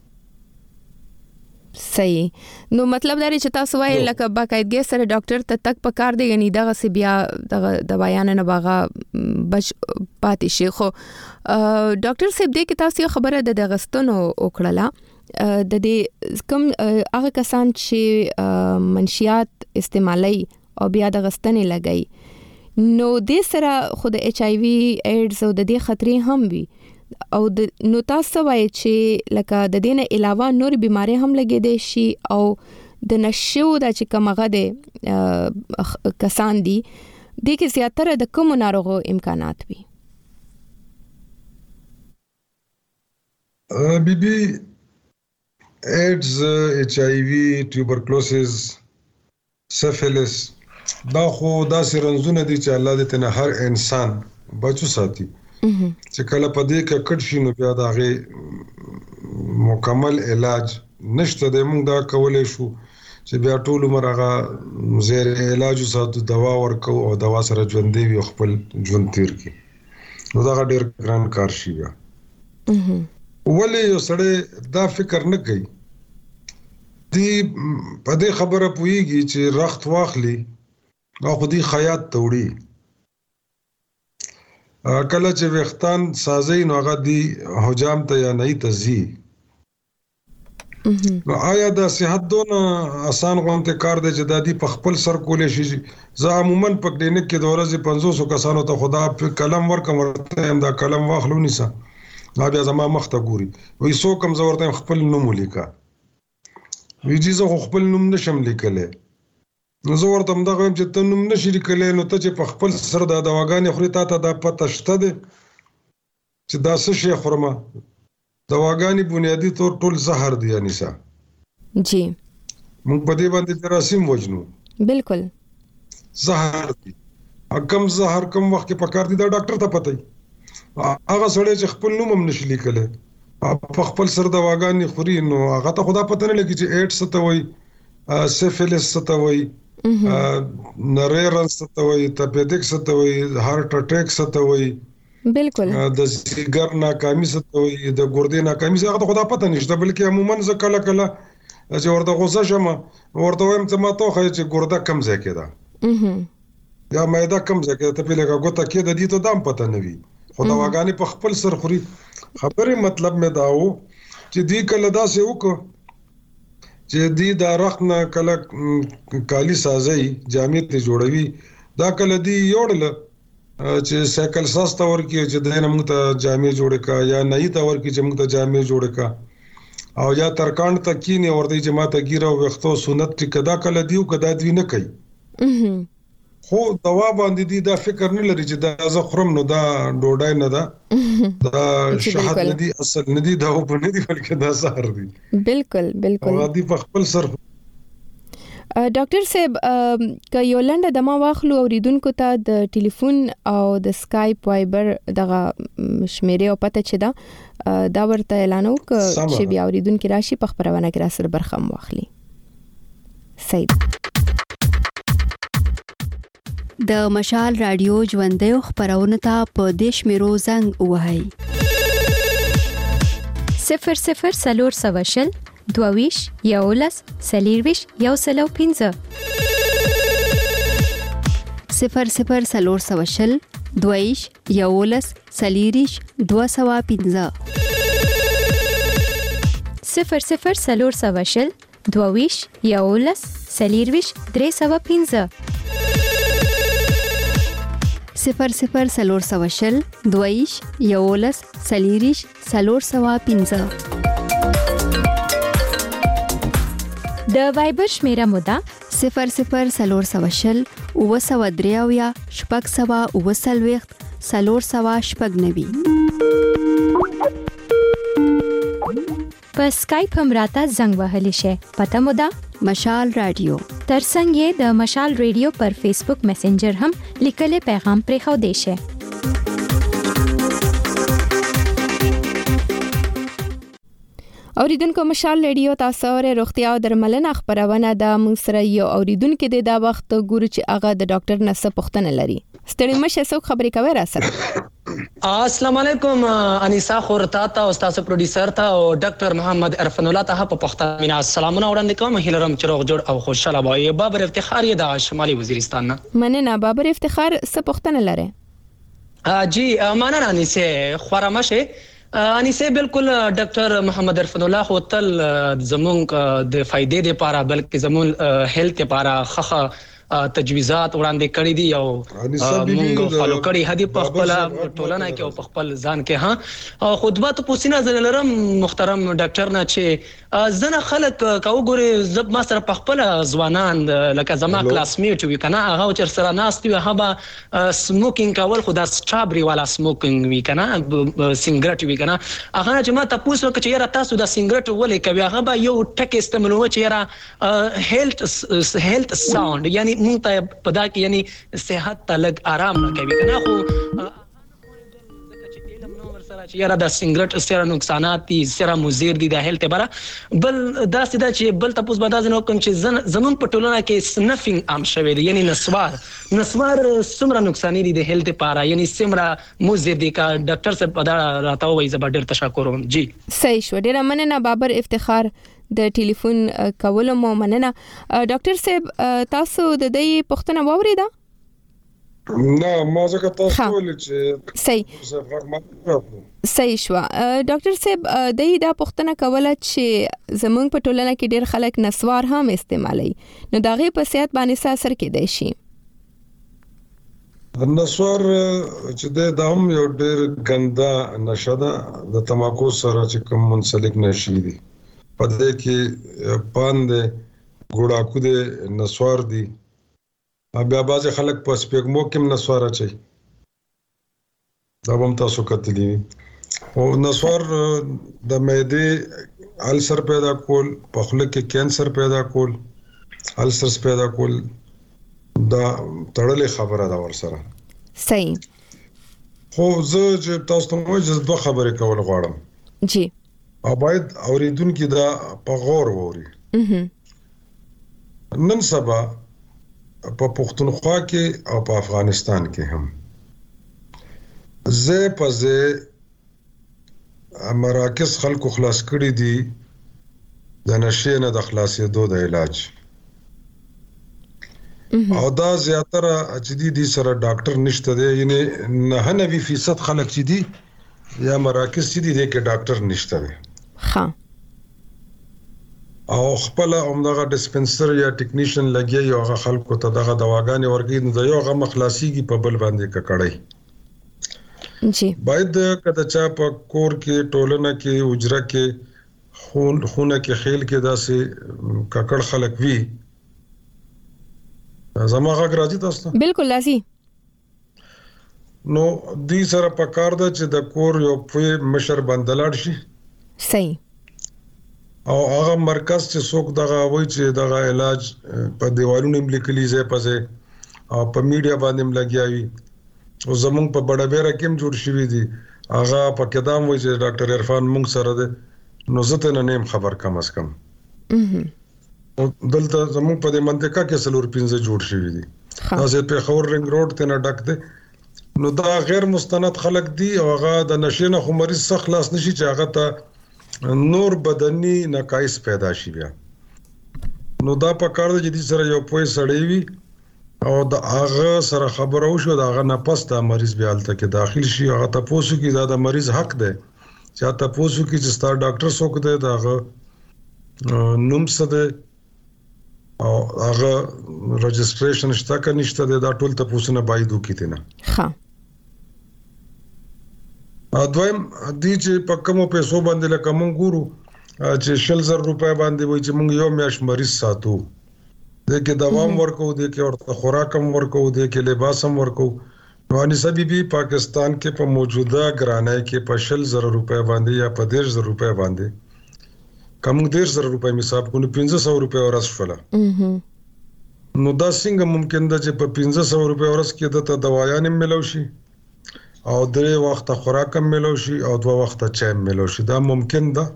Speaker 1: صحیح. نو مطلب دا چې تاسو وایي لکه باقاعدګي سره ډاکټر ته تک پکار دی یعنی دغه سی بیا دغه دوايان نه باغه بچ پاتې شي. خو ډاکټر صاحب دې کې تاسو خبره د غستونو وکړه د دې کوم هغه کسان چې منشيات استعمالي او بیا د غستنې لګي نو د سره خود ایچ آی وی ایډز او د دې خطرې هم وي او نو تاسو وایي چې لکه د دې نه علاوه نور بيمارۍ هم لګېدې شي او د نشو د چې کومه ده کسان دي د کې زیاتره د کوم ناروغو امکانات وي.
Speaker 5: بي ایډز ایچ آی وی ټیوبرکلوسس سفیلس دا خو داسې رنځونه دي چې الله دې ته هر انسان بچو ساتي چې کله په دې کې کټ شي نو بیا دا غي مکمل علاج نشته د موږ دا کولای شو چې بیا ټول عمر هغه زیر علاج ساتو دوا ورکو او دوا سره ژوند دی خپل ژوند تیر کی نو دا ډېر ګران کار شي بیا. ولې یو سړی دا فکر نه کوي دی په دې خبره پويږي چې رخت واخلي او خو دې خیاط توړي کله چې وختان سازي نو هغه دی حجام ته یا نه تزي نو آیا دا صحت دون آسان غونته کار دی چې د دې په خپل سر کولې شي. زه عموما په کلینیک کې د ورځې 500 کسانو ته خدا کلم ورکم ورته دا کلم واخلو نیسه بیا زما مخ ته ګوري وای سو کم زورته خپل نوم لیکا ویجی زه خپل نوم نشم لیکلې نو زه ورته دغه چې ته نوم نشې لیکلې نو ته چې په خپل سر د دواګانې خوري ته دا پته شته ده چې دا څه شي خورما دواګانې بنیادی طور ټول زهر دی انیسا
Speaker 1: جی
Speaker 5: موږ په دې باندې جراثیم وجنو
Speaker 1: بالکل
Speaker 5: زهر دی کم زهر کم وخت په کار دي دا ډاکټر ته پته هغه سړی چې خپل نوم هم نشي لیکلی په خپل سر دواګانې خوري نو هغه ته خدا پته نه لګي چې ایډز څه ته وایي سیفیلس څه ته وایي نریرن څه ته وایي تپیدک څه ته وایي هارت اٹیک څه ته وایي بالکل د سیګر ناکامي څه ته وایي د ګردې ناکامي څه هغه ته خدا پته نشته بلکې عموما ځکه کله کله چې ورته غوسه شم ورته وایم چې ما ته خو چې ګرده کم ځای کې ده یا معده کم ځای کې ته په لګه ګوته کې د دې ته دام پته نه وي خو دواګانې په خپل سر خوري. خبره مطلب مې دا و چې دې کله داسې وکړه چې دې دا رخت نه کله کالی سازي جامې ته جوړوي دا کله دې یوړل چې سایکل ساست ورکی چې دنه موږ ته جامې جوړ کا یا نه ای تا ورکی چې موږ ته جامې جوړ کا او یا ترکاند تکینه ورته چې ما ته ګیره وختو سنت ټکدا کله دیو کدا دوی نه کوي خو دوا باندې دی دا فکر نه لري چې دا زه خرم نو دا ډوډۍ نه ده دا شهادت نه دي اصل نه دي دا په نه دي بلکې دا سحر دي.
Speaker 1: بالکل بالکل
Speaker 5: او دی په خپل سر
Speaker 1: ډاکټر صاحب ک یو لنډه دمه واخلو اوریدونکو ته د ټلیفون او د اسکایپ وایبر دغه شمیرې او پته چې دا ورته اعلانو چې بیا اوریدونکو راشي په خبرونه کې را سره برخه واخلي. صحیح.
Speaker 6: د مشال رادیو ژوندۍ خبرونه ته په دیش میرو زنګ وهاي
Speaker 7: 00 22 یولس سلیرویش یو سلو 15
Speaker 6: 00 22 یولس سلیریش 215
Speaker 7: 00 22 یولس سلیرویش 315
Speaker 6: 00 22 یولس سلیریش 315
Speaker 7: د وایبر شمیره مودا
Speaker 6: 00 وسودریاویا شپږ سوا وسلويخت سلور سوا شپږ نوي
Speaker 7: په اسکایپ هم راته زنګ وهلی شي پته مودا
Speaker 6: مشال رادیو
Speaker 7: ترڅنګ د مشال رادیو پر فیسبوک میسنجر هم لیکلي پیغام پرې خو دی شي.
Speaker 1: اوریدونکو مشال رادیو تاسو ور روغتیا او درملنه خبرونه د موږ سره یو اوریدونکو د دا وخت ګورو چې هغه د ډاکټر نسه پوښتنه لري. ستړي مشه څوک خبرې کوي را سره.
Speaker 8: السلام علیکم انیسا خورتا تا استاد پروډوسر تا او ډاکټر محمد عرفان الله ته په پښتو مینا سلامونه وړاندې کوم. هیلرم چروغ جوړ او خوشاله وای. بابر افتخار د شمالي وزیرستان نه
Speaker 1: مننه. بابر افتخار څه پوښتنه لري؟
Speaker 8: جی مننه انیسه خورمشه انیسه بالکل ډاکټر محمد عرفان الله هوتل زمونږ د فائدې لپاره بلکې زمون هیلث لپاره خخه تجویزات وړاندې کړې دي او موږ فالو کړی هدي په خپل ټولنه کې او په خپل ځان کې ها خطبه ته پوښتنه زلرم محترم ډاکټر نه چې زنه خلک کاو ګوري زب ما سره په خپل ځوانان لکه زما کلاس میټ وی کنه هغه چر سره ناست وي هغه سموکینګ کول خو دا سټرابري والا سموکینګ وی کنه سیګریټ وی کنه هغه چې ما تاسو کې یاره تاسو دا سیګریټ ولې کوي هغه یو ټک استعمالو چې یاره هیلث ساوند یعنی مونږ ته پدا کې یعنی صحت ته لګ آرام نه کوي کنه خو چې یاره د سیګریټ سره نقصانات دي سره مضر دي د هیلث لپاره بل دا سیده چې بل تاسو به دا ځنه کوم چې زمون په ټولنه کې سنفینګ عام شوی دی یعنی نسوار څومره نقصان دي د هیلث لپاره یعنی څومره مضر دي کا ډاکټر صاحب پدا راته وایي زبر ډیر تشکر وم. جی
Speaker 1: صحیح شو. ډیر مننه بابر افتخار د ټلیفون کول مو مننه. ډاکټر صاحب تاسو د دې پوښتنه واوریده؟
Speaker 5: نه ما ځکه تاسو ولې چې
Speaker 1: صحیح شو. ډاکټر صاحب دا پوښتنه کوله چې زمونږ په ټولنه کې ډیر خلک نسوار هم استعمالي نو داغه په صحت باندې څه اثر کېدای شي؟
Speaker 5: نسوار چې د هم یو ډیر ګنده نشه ده د تماکو سره چې کوم منسلک نشي دي پدې کې پاند ګوډاکو د نسوار دي بیا باز خلک په سپېګمو کې نسوار اچي دا هم تاسو کتلی او نسوار د معدې السر پیدا کول په خله کې کینسر پیدا کول السرز پیدا کول دا تړلې خبره ده ورسره.
Speaker 1: صحیح.
Speaker 5: خو زه چې تاسو ته وایم چې دوه خبرې کول غواړم.
Speaker 1: جی
Speaker 5: باید اوریدونکو دا په غور ووري. نن سبا په پښتونخوا کې او په افغانستان کې هم زه پزه مراکز خلکو خلاص کړی دي د نشې نه د خلاصېدو د علاج او دا زیاتره چې دي سره ډاکټر نشته دی یعنی 99% خلک چې دي یا مراکز چې دي کې ډاکټر نشته دی
Speaker 1: ها
Speaker 5: او خپل عمدغه ډسپنسر یا ټیکنیشن لګي یو هغه خلکو ته دغه دواګانې ورګي نو یو هغه مخلاصيږي په بل باندې ککړی.
Speaker 1: جی
Speaker 5: باید کله چا په کور کې ټولنه کې اجره کې خونه کې خیل کې داسې ککړ خلک وي زموږه راځي تاسو
Speaker 1: بالکل لازم
Speaker 5: نو دې سره په کار ده چې د کور یو په مشر بندلاړ شي.
Speaker 1: صحیح.
Speaker 5: او هغه مرکز چې څوک دغه وایي چې دغه علاج په دیوالونو هم لیکلي ځای په ځای او په میډیا باندې هم لګیا وي او زمونږ په بڑا بیره کې هم جوړ شوي دي هغه په کدام وایي چې ډاکټر عرفان مونږ سره دی نو زه ته نه یم خبر کم از کم او دلته زمونږ په دې منطقه کې 4-5 جوړ شوي دي داسې پېښور رنګ روډ ته نه ډک دی نو دا غیر مستند خلک دي او هغه د نشې نه خو مریض څخه خلاص نشي چې هغه ته نور بدني نقایص پیدا شي بیا نو دا په کار دی چې دې سره یو پوه سړی وي او د هغه سره خبره وشو د هغه نه پس دا مریض بیا هلته کې داخل شي هغه تاسو کې دا د مریض حق دی چې تاسو کې چې ستاسو ډاکټر څوک دی دا هغه نوم څه دی او هغه رجسټریشن شته که نشته دی دا ټول تاسو نه باید وکړي نه
Speaker 1: ها
Speaker 5: دویم دی چې په کومو پیسو باندې لکه مونږ ګورو چې 100,000 روپۍ باندې وایي چې مونږ یو میاشت مریض ساتو د کې دوام ورکو د کې ورته خوراک هم ورکو د کې لباس هم ورکو نو انیسه بیبي پاکستان کې په موجوده ګرانۍ کې په 100,000 روپۍ باندې یا په 100,000 روپۍ باندې کوم 100,000 روپۍ حساب کو نو 500 روپۍ ورځ شوله نو دا څنګه ممکن ده چې په 500 روپۍ ورځ کې د دوايان ملو شي او 3 وخت خوراک هم ملو شي او 2 وخت چای هم ملو شي دا ممکن ده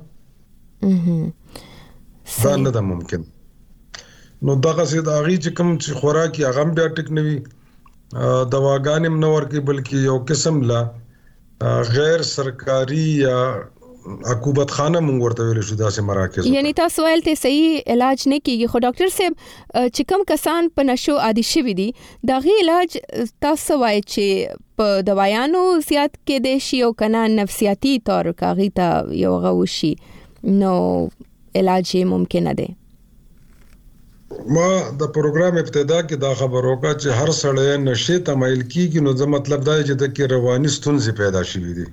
Speaker 5: دا نه ده ممکن نو دغه سي د اغي چې کوم چې خوراکي هغه بیا ټیک نوي دواګان هم نور کې بلکې یو قسم لا غیر سرکاري یا حکومت خانه مونږ ورته ویل شو داسې مراکز
Speaker 1: یعنی تاسو ولته صحیح علاج نه کیږي خو ډاکټر صاحب چې کوم کسان په نشو عادي شوي دي دغه علاج تاسو وایي چې په دوايانو زیات کې دي شي او کنه نفسیاتی طور کاغی ته یو غوشي نو علاج ممکن ده
Speaker 5: ما د پروګرام ابتدا کې دا خبر وکړه چې هر سړی نشې ته مایل کیږي نو دا مطلب دا چې د کې رواني ستونزې پیدا شي دي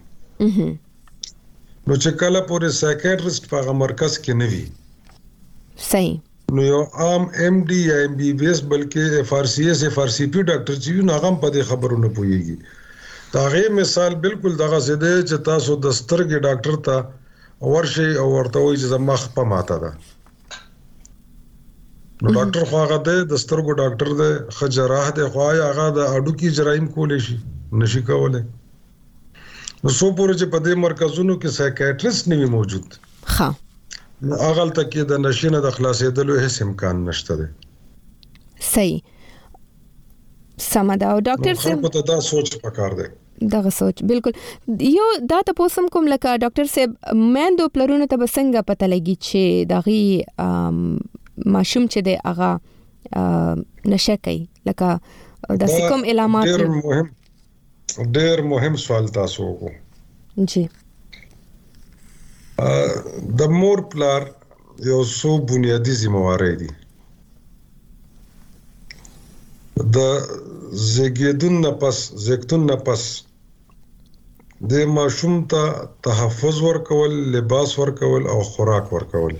Speaker 5: نو چې کله پورې سایکیاټریست په مرکز کې نه وي
Speaker 1: صحیح
Speaker 5: نو یو عام ام ډي یا ام بي بي اس بلکې اف ار سی اس اف ار سی پی ډاکټر چې نو هغه په دې خبرونه پويږي دا غي مثال بالکل دغه زده چې تاسو د سترګې ډاکټر ته ورشي او ورته وایي چې مخ په ماته ده نو ډاکټر خو هغه د سترګو ډاکټر دی خجراح دی خو هغه د اډو کې جرایم کولې شي نشي کولای نو سو پورې چې په دې مرکزونو کې سایکیاټریست نه موجود
Speaker 1: ها
Speaker 5: نو هغه تل کې د نشینه د خلاصېدلو هیڅ امکان نشته دی
Speaker 1: صحیح سمدا او ډاکټر صاحب
Speaker 5: په دا سوچ پکار دی
Speaker 1: دغه سوچ بالکل یو دا تاسو کوم لکه ډاکټر صاحب مېندو پلرونو ته بسنګ پته لګي چې دغه ماشوم چې د هغه نشه کوي لکه د کوم علامات
Speaker 5: ډېر مهم سوال تاسو وکړو
Speaker 1: جی
Speaker 5: د مور پلار یو څو بنیادی ذمہواری دي د زیږیدون نه پس د ماشوم ته تحفظ ورکول لباس ورکول او خوراک ورکول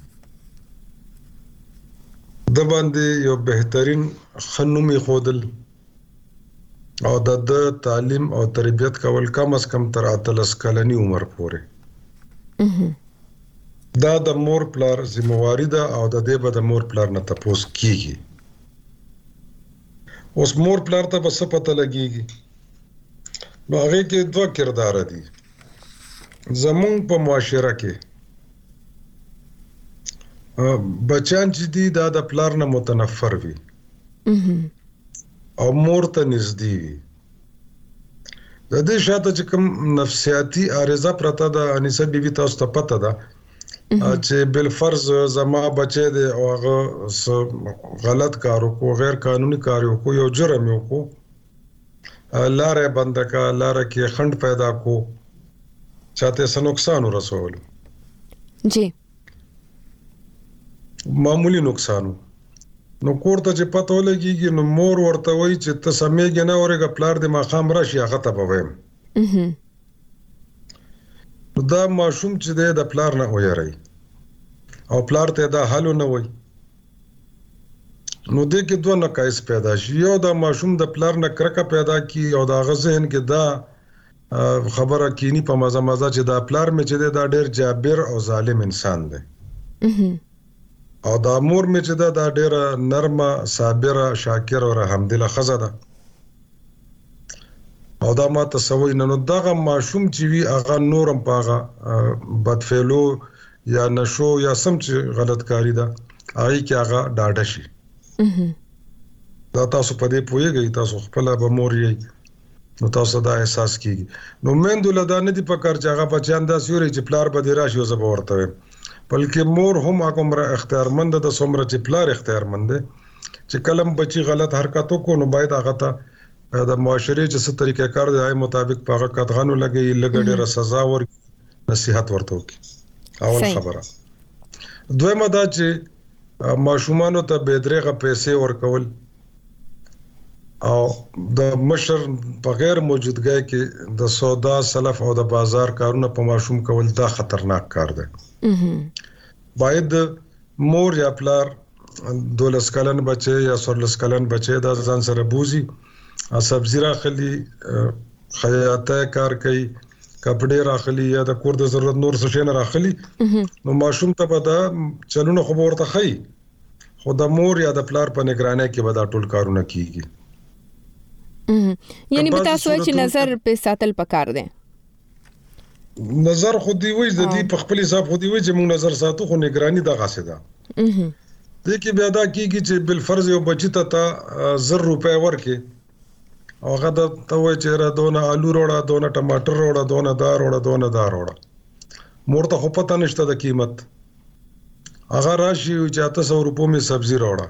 Speaker 5: د باندې یو بهترین خنومي خودل او د تعلیم او تربیت کول کم از کم تر 13 کلنی عمر پورې دا د مور پلار ذمہواری ده او د دې به د مور پلار نه تپوس کیږي اوس مور پلار ته بس پته لګيږي نو هغه کې 2 کردار دي زمون په معاشره کې بچان چې دي دا د پلار نه متنفر وي او مور ته نږدې وي د دې شاته چې کوم نفسیاتی عارضه پرته ده انیسه بیبي تاسو ته پته ده چې بل فرض زما بچی دی او هغه غلط کارو کو غیر قانوني کارو کو یو جرم یو کو لارې بند کا لارې کې خند پیدا کو چاته څه نقصان ورسول
Speaker 1: جی
Speaker 5: معمولی نقصان نو کوړه چې پته ولګيږي نو مور ورته وایي چې ته سمېږي نه اورګه پلار د ماخام راشي هغه ته بویم دا ماشوم چې د پلار نه ویری او پلار ته دا حل نه وای نو د کې 2 نقایص پیدا شي یو دا ماشوم د پلار نه کرکه پیدا کی او دا غزهن کې دا خبره کینی په مزه چې دا پلار مې چې دا ډېر جابر او ظالم انسان دی او دا مور مې چې دا ډیره نرمه صابره شاکره او رحمدله ښځه ده او دا ما تصویر نو دغه ماشوم چې وی هغه نورم پاغه بدفعلو یا نشو یا سم چې غلط کاری ده هغه کې هغه ډاډه شي دا تاسو په دې پوهیږئ تاسو خپل به مور یې نو تاسو دا احساس کیږي نو مندو لدا نه دی پکار چې هغه بچیان دا سوري چې پلار به دی راشي او زه به ورته بلکې مور هم هغه اختیارمند ده څومره چې پلار اختیارمند ده چې کلم بچي غلط حرکت وکړي نو باید هغه ته د معاشري چې څه طریقې کار دی مطابق هغه قطغانو لګي لګډه سزا ور نصيحت ورته وکړي اول خبره دویمه دا چې ماشومانو ته بيدرغه پیسې ورکول او د مشر په غیر موجودګۍ کې د سودا سلف او د بازار کارونه په ماشوم کول دا خطرناک کار دی باید مور یا پلار 12 کلن بچي یا 14 کلن بچي دا ځان سره بوزي سبزی راخلی خیاطه کار کوي کپڑے راخلی یا د کور د ضرورت نور څه نه راخلی نو ماشوم ته به دا چلونه خو ورته خي خو د مور یا د پلار په نگرانۍ کې به دا ټول کارونه کیږي
Speaker 1: یعنی به تاسو چې نظر په ساتل پکار دي
Speaker 5: نظر خو دی وای د دې په خپل حساب خو دی وای چې موږ نظر ساتو خو نگرانی د غاسه ده دې کې بیا دا کیږي چې بل فرض یو بچی ته 1000 روپے ورکې او هغه ته وای چې را دونه آلو روړه دونه ټماټر روړه دونه دار روړه مور ته خو پته نشته د قیمت هغه راشي چې 800 روپو می سبزی روړه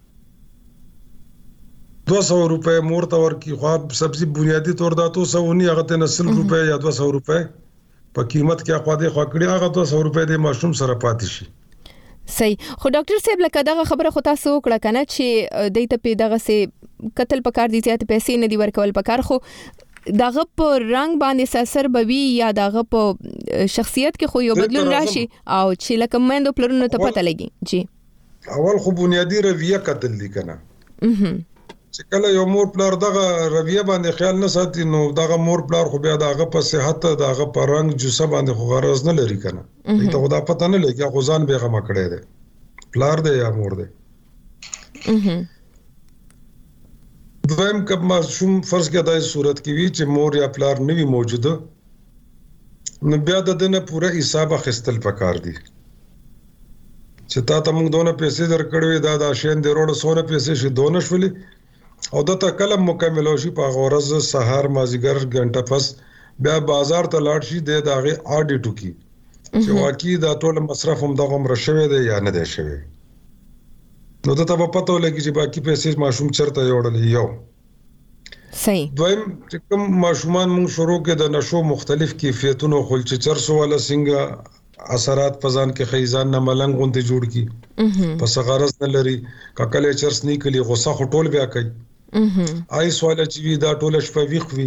Speaker 5: 200 روپے مور ته ورکی خو سبزی بنیادی طور دا 200 هغه ته 90 روپے یا 200 روپے په قیمت کې اخواده خو کړی هغه 200 روپے د ماشوم سره پاتې شي
Speaker 1: صحیح خو ډاکټر صاحب لکه دغه خبره خو تاسو وکړه کنه چې دایته په دغه سه قتل پکار دي چې پیسې نه دی ورکول پکار خو دغه په رنگ باندې اثر بوي یا دغه په شخصیت کې خو یو بدلون راشي او چې لکه مندو پلرونو ته پته لګي جی
Speaker 5: اول خو بنیادی رویه قتل دي کنه چې کله یو مور پلار دغه رویه باندې خیال نه ساتي نو دغه مور پلار خو بیا دغه په صحت دغه په رنگ جوسه باندې خو غرض نه لري کنه ته خدا پته نه لګي خو ځان به غما کړی دی پلار دی یا مور دی دویم کب ماشوم فرض کې دای صورت کې وی چې مور یا پلار نه وي موجوده نو بیا د دنه پوره حساب اخستل پکار دي چې تا ته موږ دونه پیسې درکړې دا شین د روړ سونه پیسې شي دونه شولې او دته کلم مکمل شي په غورز سحر مازیګر غنټه پس بیا بازار ته لاړ شي د داغه اډیټ کی چې واقعي دا ټول مصرف هم دغه مرشوي دی یا نه دی شوی نو ته په پته ولګي چې باقي پیسې ماشوم چرته یوړل یو
Speaker 1: صحیح
Speaker 5: دویم چې کوم ماشومان موږ شروع کې د نشو مختلف کیفیتونو خل چې چرسو ولا څنګه اثرات پزان کې خیزان نه ملنګ غونډه جوړ کی پس غرض نه لري ککل چرس نه کلی غوسه خټول بیا کوي آی سوال چې دا ټول شپه ویخ وی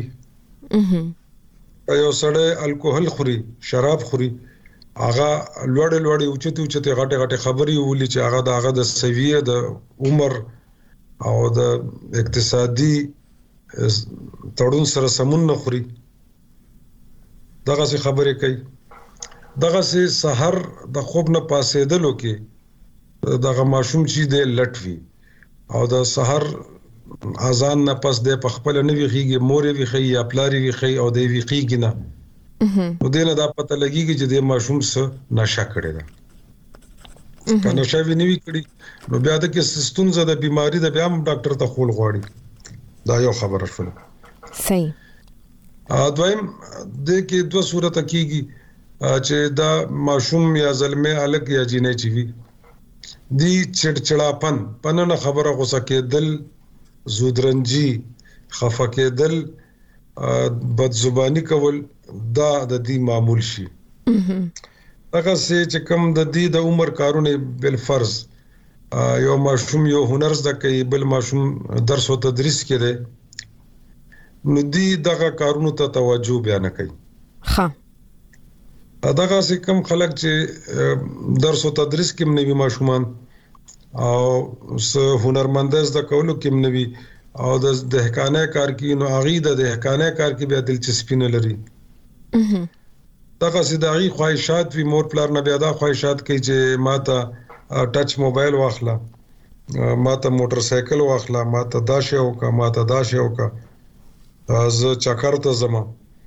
Speaker 5: یو سړی الکوهل خوري شراب خوري هغه لوړ اوچته غټه خبري ولي چې هغه د سویه د عمر او د اقتصادي تړون سره سمون نه خوري دغه څه خبرې کوي دغه څه سحر د خوب نه پاسېدلو کې دغه ماشوم چې د لټوي او د سحر اذان نه پس د خپل نه ویخيږي مور ویخي یا پلاری ویخي او د ویخيږي نه نو دینه دا پته لګیږي چې د ماشوم سره نشه کړي ده کنه شوی نیوي کړي نو بیا د کې ستونزه د بیماری د بیا ډاکټر ته خول غواړي دا یو خبره شول
Speaker 1: صحیح
Speaker 5: دویم د کې دوه صورت کیږي چې دا ماشوم یا زلمه الګ یا جینې چي وي دی چړچړاپن پنه خبره غوسه کېدل زودرنجي خفه کېدل بد زبانی کول دا د دې معمول شي هغه چې کوم د دې د عمر کارونه بل فرض یو ماشوم یو هنر زده کوي بل ماشوم درس او تدریس کوي نو دې دغه کارونو ته توجه بیا نه کوي
Speaker 1: ها
Speaker 5: دغه چې کوم خلک چې درس او تدریس کې نوی ماشومان او هنرمند زده کولو کې نوی او د دهقانه کار کې نو اغه د دهقانه کار کې بیا دلچسپي نه لري دغه سیداغي خواهشات وی مور پلار نه بیا دا خواهشات کوي چې ماته ټچ موبایل واخلا ماته موټر سایکل واخلا ماته دا شی وکا ماته دا شی وکا زه چکر ته زما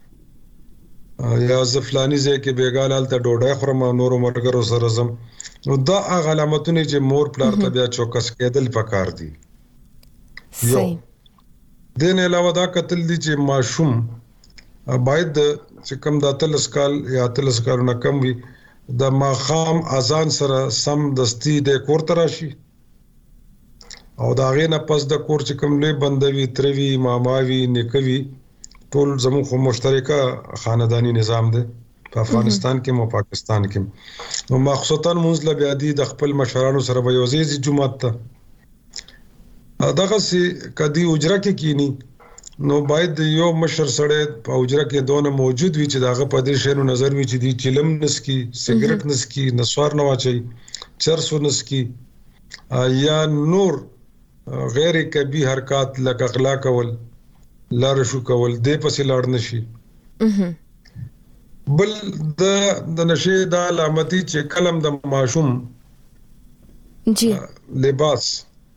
Speaker 5: یا زه فلانی ځای کې بیګال حالت ډوډۍ خورم نورو مرګرو سره زم نو دا هغه علامتونه چې مور پلار ته بیا چوکس کېدل پکار دي یو دین علاوه دا قتل دي چې ماشوم باید چې کوم د تلس کال یا تلس کالونه کم وي د ماخام اذان سره سم دستی د کور تراشي او دا غینه پس د کور چې کوم لوی بندوي تروي ماماوي نکوي ټول زموږ خو مشترکه خاندانی نظام دی په افغانستان کې او پاکستان کې نو مخصوصا موږ له بیا دي د خپل مشرانو سره به یوځي جمعه ته دغه سي کدي اجره کې کینی نو باید یو مشر سره په اجره کې دونه موجود وي چې داغه په دې شنو نظر وي چې دی چلم نسکی سیګریټ نسکی نسوار نه واچي چرسو نسکی یا نور غیر کبی حرکات لکه اخلا کول لار شو کول دې پسې لاړ نشي بل د نشه د علامتي چې کلم د ماشوم
Speaker 1: جی
Speaker 5: لباس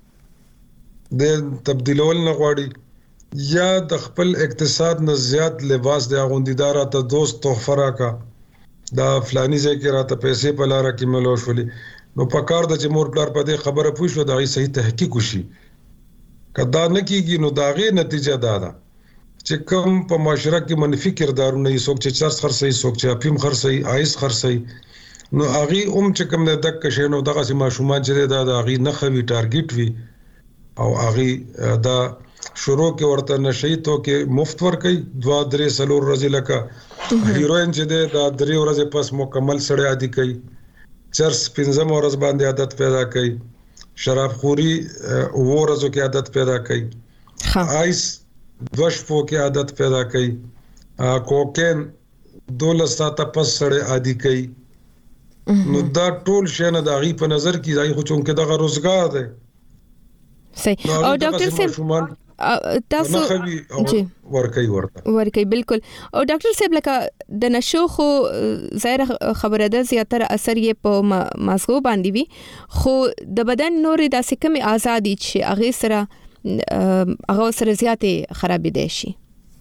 Speaker 5: د تبدیلول نه غواړي یا د خپل اقتصاد نه زیات لباس د غوندیدار ته دوست تحفه راکا دا فلانی ځای کې راته پیسې په لار کې ملو شولې نو پکار د چې مور پلار په دې خبره پوښتنه دا صحیح تحقیق وشي کدا نه کیږي نو داغه نتیجه دا ده چې کوم په معاشره کې منفي کردارونه یې څوک چې چرس خرڅي څوک چې افیم خرڅي آیس خرڅي نو اغي چې کوم د دک شینو دغه سي ماشومان چې دا اغي نه خوي ټارګټ وي او اغي دا شروع کې ورته نشي تو کې مفت ور کوي 2-3 سلور ورځې لکه هیروین چې دا 3 ورځې پس مکمل سړی عادي کوي چرس 15 ورځ باندې عادت پیدا کوي شراب خوري ورځو کې عادت پیدا کوي آیس دوش په کې عادت پیدا کوي کوکین 12 ساعته پس سړی عادي کوي نو دا ټول شی نه داغي په نظر کې ځای خو چون کې دغه روزګار دی
Speaker 1: صحیح او ډاکټر صاحب تاسو
Speaker 5: جی ورکي
Speaker 1: بالکل او ډاکټر صاحب لکه د نشو خو ظاهر خبره ده زیاتره اثر یې په مازغو باندې وي خو د بدن نورې داسې کمی ازادي چې هغه سره زیاتې خرابې دي شي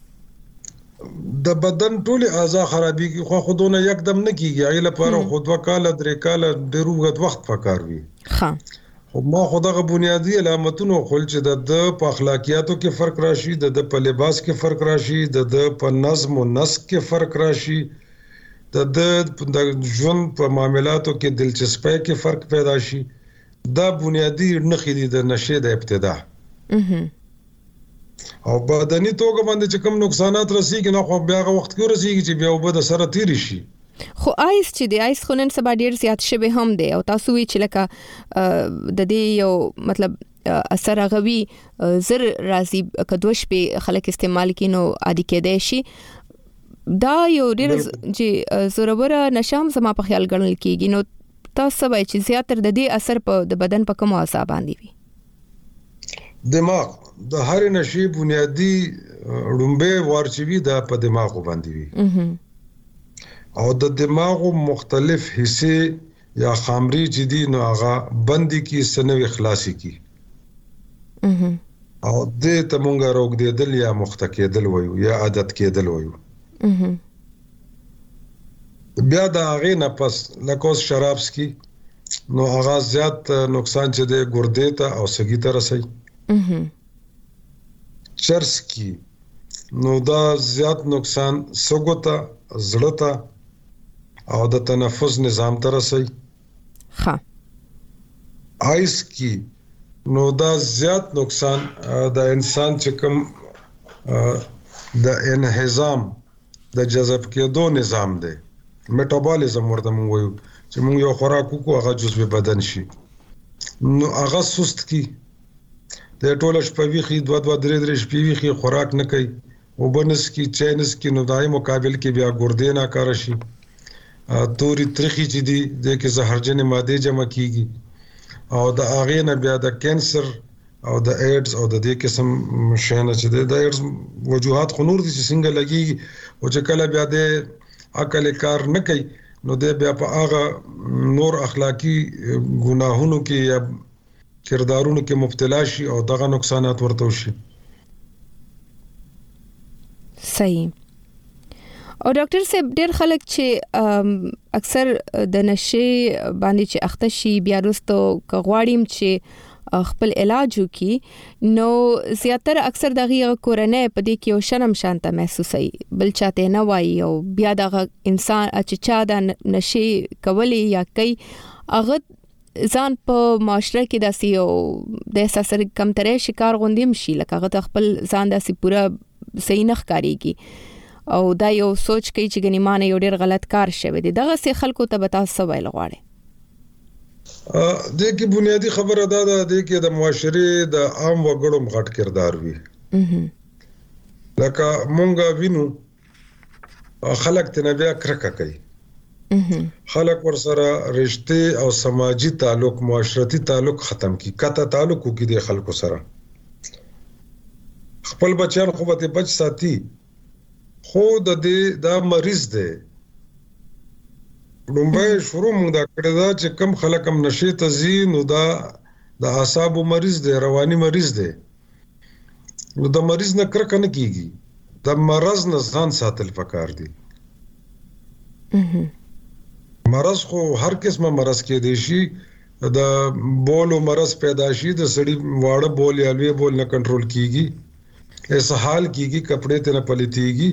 Speaker 5: د بدن ټول اعضاء خرابي کی خو خودونه یکدم نه کیږي ایله پر خود وکاله درې کاله د روغت وخت پکار وي
Speaker 1: ها
Speaker 5: خو ما خدغه بنیادی علامتونو خل چې د په اخلاقیاتو کې فرق راشي د په لباس کې فرق راشي د په نظم او نسق کې فرق راشي د ژوند په معاملاتو کې دلچسپۍ کې فرق پیدا شي دا بنیادی نښې دي د نشه د ابتدا او بدني توګه باندې چې کوم نقصانات رسیږي نو خو بیا وخت کې رسیږي چې بیا وبد سره تیر شي
Speaker 1: خو آیس چې د آیس خونن سبا ډیر زیات شوه هم دی او تاسو وی چې لکه د دې یو مطلب اثر غوي زر راځي کدوش په خلک استعمال کینو عادي کېدای شي دا یو ډیر چې زورور نشام زما په خیال ګڼل کیږي نو تاسو وایي چې زیاتره د دې اثر په د بدن په کوم اعصاب باندې وي
Speaker 5: دماغ د هر نشي بنیادی رومبه ورچوي د په دماغ باندې وي او د دماغ مختلف حصے یا خامري چې دي نو هغه بندي کی سنوي خلاصي کی او د تمونګه روغ دیدل یا مختکیدل وایو یا عادت کېدل وایو بیا دا هغه نه پس لکوس شرابسکی نو هغه زیات نقصان چې د ګردې ته او سګي ته رسي چرسکی نو دا زیات نقصان سګو ته زړه ته او د تنفس نظام ته رسي
Speaker 1: ها
Speaker 5: آیس کی نو دا زیات نقصان د انسان چې کوم د انهضام د جذب کېدو نظام دی میټابولیزم ورته موږ وایو چې موږ یو خوراک کو هغه جزء بدن شي نو هغه سست کی د ټوله شپه ویخي 2-3 شپې ویخي خوراک نه کوي وبنس کی چینس کی نو دای مقابل کې بیا ګردې نه کار شي توري ترخی چې دي د کې زهرجن ماده جمع کیږي او د اغه نه بیا د کینسر او د ایډز او د دې قسم شانه چې د ایډز وجوهات خنور دي چې څنګه لګي او چې کله بیا د عقل کار نه کوي نو د بیا په هغه نور اخلاقی ګناهونو کې یا کردارونو کې مبتلا شي او دغه نقصانات ورته وشي.
Speaker 1: صحیح. او ډاکټر صاحب ډېر خلک چې اکثر د نشي باندې چې اخته شي بیا وروسته کغواړم چې خپل علاج وکي نو زیاتره اکثر دغه کورنۍ په دې کې یو شرم شانته محسوسي بل چاته نه وایي او بیا دغه انسان چې چا د نشي کولی یا کوي هغه ځان په معاشره کې داسې یو د احساس کمترۍ شکار غوندیم شي لکه هغه خپل ځان داسې پوره صحیح نه ښکاریږي او دا یو سوچ کوي چې غنی مانه یو ډیر غلط کار شوی دی دغه سه خلکو ته به تاسو ویل غواړي.
Speaker 5: د کې بنیادی خبره ده د کې د معاشري د عام وګړو مغټ کردار وي. لکه مونږ وینو خلک ته بیا کرکه کوي. خلک ورسره رشته او سماجی تعلق معاشرتي تعلق ختم کی کته تعلق کوي د خلکو سره. خپل بچیان خو به بچ ساتي خو د دې دا مریض دی. لومبه شروع موږ دا کړی دا چې کم خلک هم نشي ته ځي نو دا د اعصابو مریض دی رواني مریض دی. نو د مریض نه کرکه نه کیږي د مرض نه ځان ساتل پکار دی. مرض خو هر قسمه مرض کې دی شي د بولو مرض پیدا شي د سړی واړه بول یا لوی بول نه کنټرول کیږي اسهال کیږي کپڑے ته نه پلیتيږي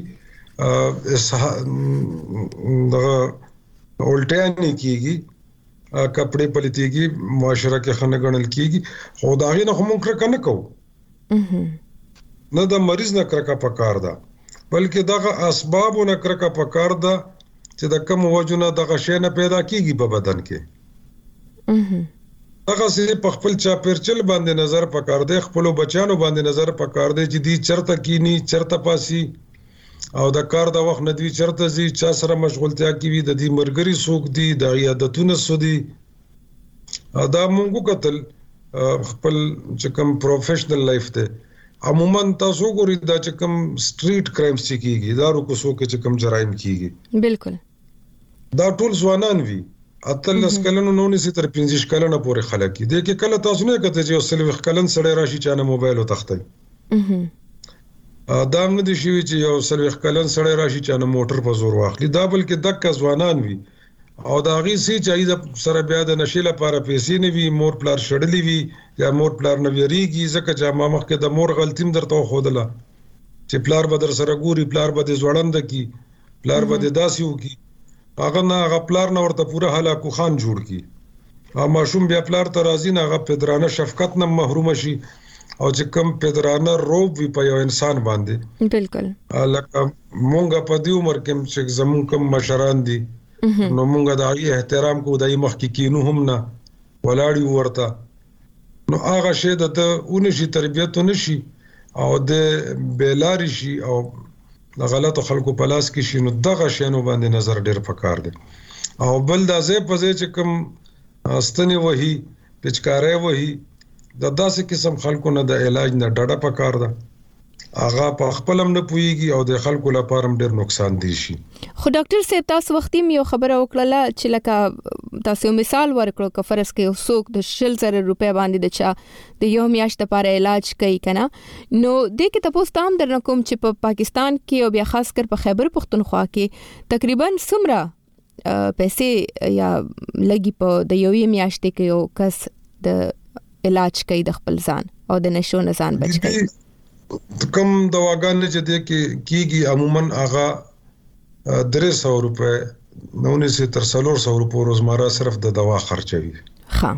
Speaker 5: دغه الټانی کیږي کپڑے پلیتيږي معاشره کې خنه غنل کیږي خو دا غي نه هم کرکه نه کوو نه د مریض نه کرکه پکار ده بلکې دغه اسباب نه کرکه پکار ده چې د کوم وجونه دغه شی نه پیدا کیږي په بدن کې. هغه سي په خپل چاپیرچل باندې نظر پکار دی خپل بچانو باندې نظر پکار دی چې دی چرته کینی چرته پاسي او د کار د وخت ندوی چرته زی چا سره مشغولتیا کوي د دې مرګري سوق دی د عادتونو سودي دا مونږ قتل خپل چې کوم پروفیشنل لایف ته عموما تاسو ګورئ دا چې کوم سټریټ کرایمز کیږي دا رو کو سو کې چې کوم جرایم کیږي
Speaker 1: بالکل
Speaker 5: دا ټول ځوانان وي اتلس کلنو نو نسی تر 15 کلنو پورې خلک دي کې کله تاسو نه کته چې سلوخ کلن سړی راشي چانه موبایل وتخته دا هم نه دي شي چې یو سلوخ کلن سړی راشي چانه موټر په زور واخلي دا بلکې دک ځوانان وي او دا غي سي چې سره بیا د نشي لپاره پیسې نه وي مور پلار شړلې وي یا مور پلار نه ویریږي ځکه چې ما مخکې د مور غلطیم درته خودله چې پلار به در سره ګوري پلار به د زوړند کی پلار به د داسیو کی هغه نه هغه پلار نه ورته پوره هلاکو خان جوړ کی اما شوم بیا پلار ته راځي نه هغه پدرانه شفقت نه محروم شي او چې کم پدرانه روب وی په یو انسان باندې
Speaker 1: بالکل
Speaker 5: لکه مونږ په دې عمر کې چې زمون کم مشران دي نو مونږ د هغه احترام کو دای مخ کې کینو هم نه ولاړی ورته نو هغه شه د اونشي تربیته نشي او د بیلاری شي او د غلطو خلکو په لاس کې شي نو دغه شینو باندې نظر ډیر پکار دی او بل د ځای په ځای چې کوم استنی وਹੀ پچکارې وਹੀ د داسې قسم خلکو نه د علاج نه ډډه پکار ده هغه په خپل هم نه پويږي او د خلکو لپاره ډیر نقصان دي شي.
Speaker 1: خو ډاکټر صاحب تاسو وختي یو خبره وکړه چې لکه تاسو مثال ورکړو که فرض کې اوسوک د 100,000 روپیا باندې د چا د یو میاشت لپاره علاج کوي کنه نو د کې تاسو تام درنه کوم چې په پاکستان کې او بیا خاص کر په خیبر پختونخوا کې تقریبا څومره پیسې یا لګي په د یو میاشت کې یو کس د علاج کوي د خپل ځان او د نشو نه ځان بچ کوي
Speaker 5: کم دواګان چې د کیږي عموما هغه 300 روپے نو سے تر 400 روپے روزمره صرف د دوا خرچوي
Speaker 1: ها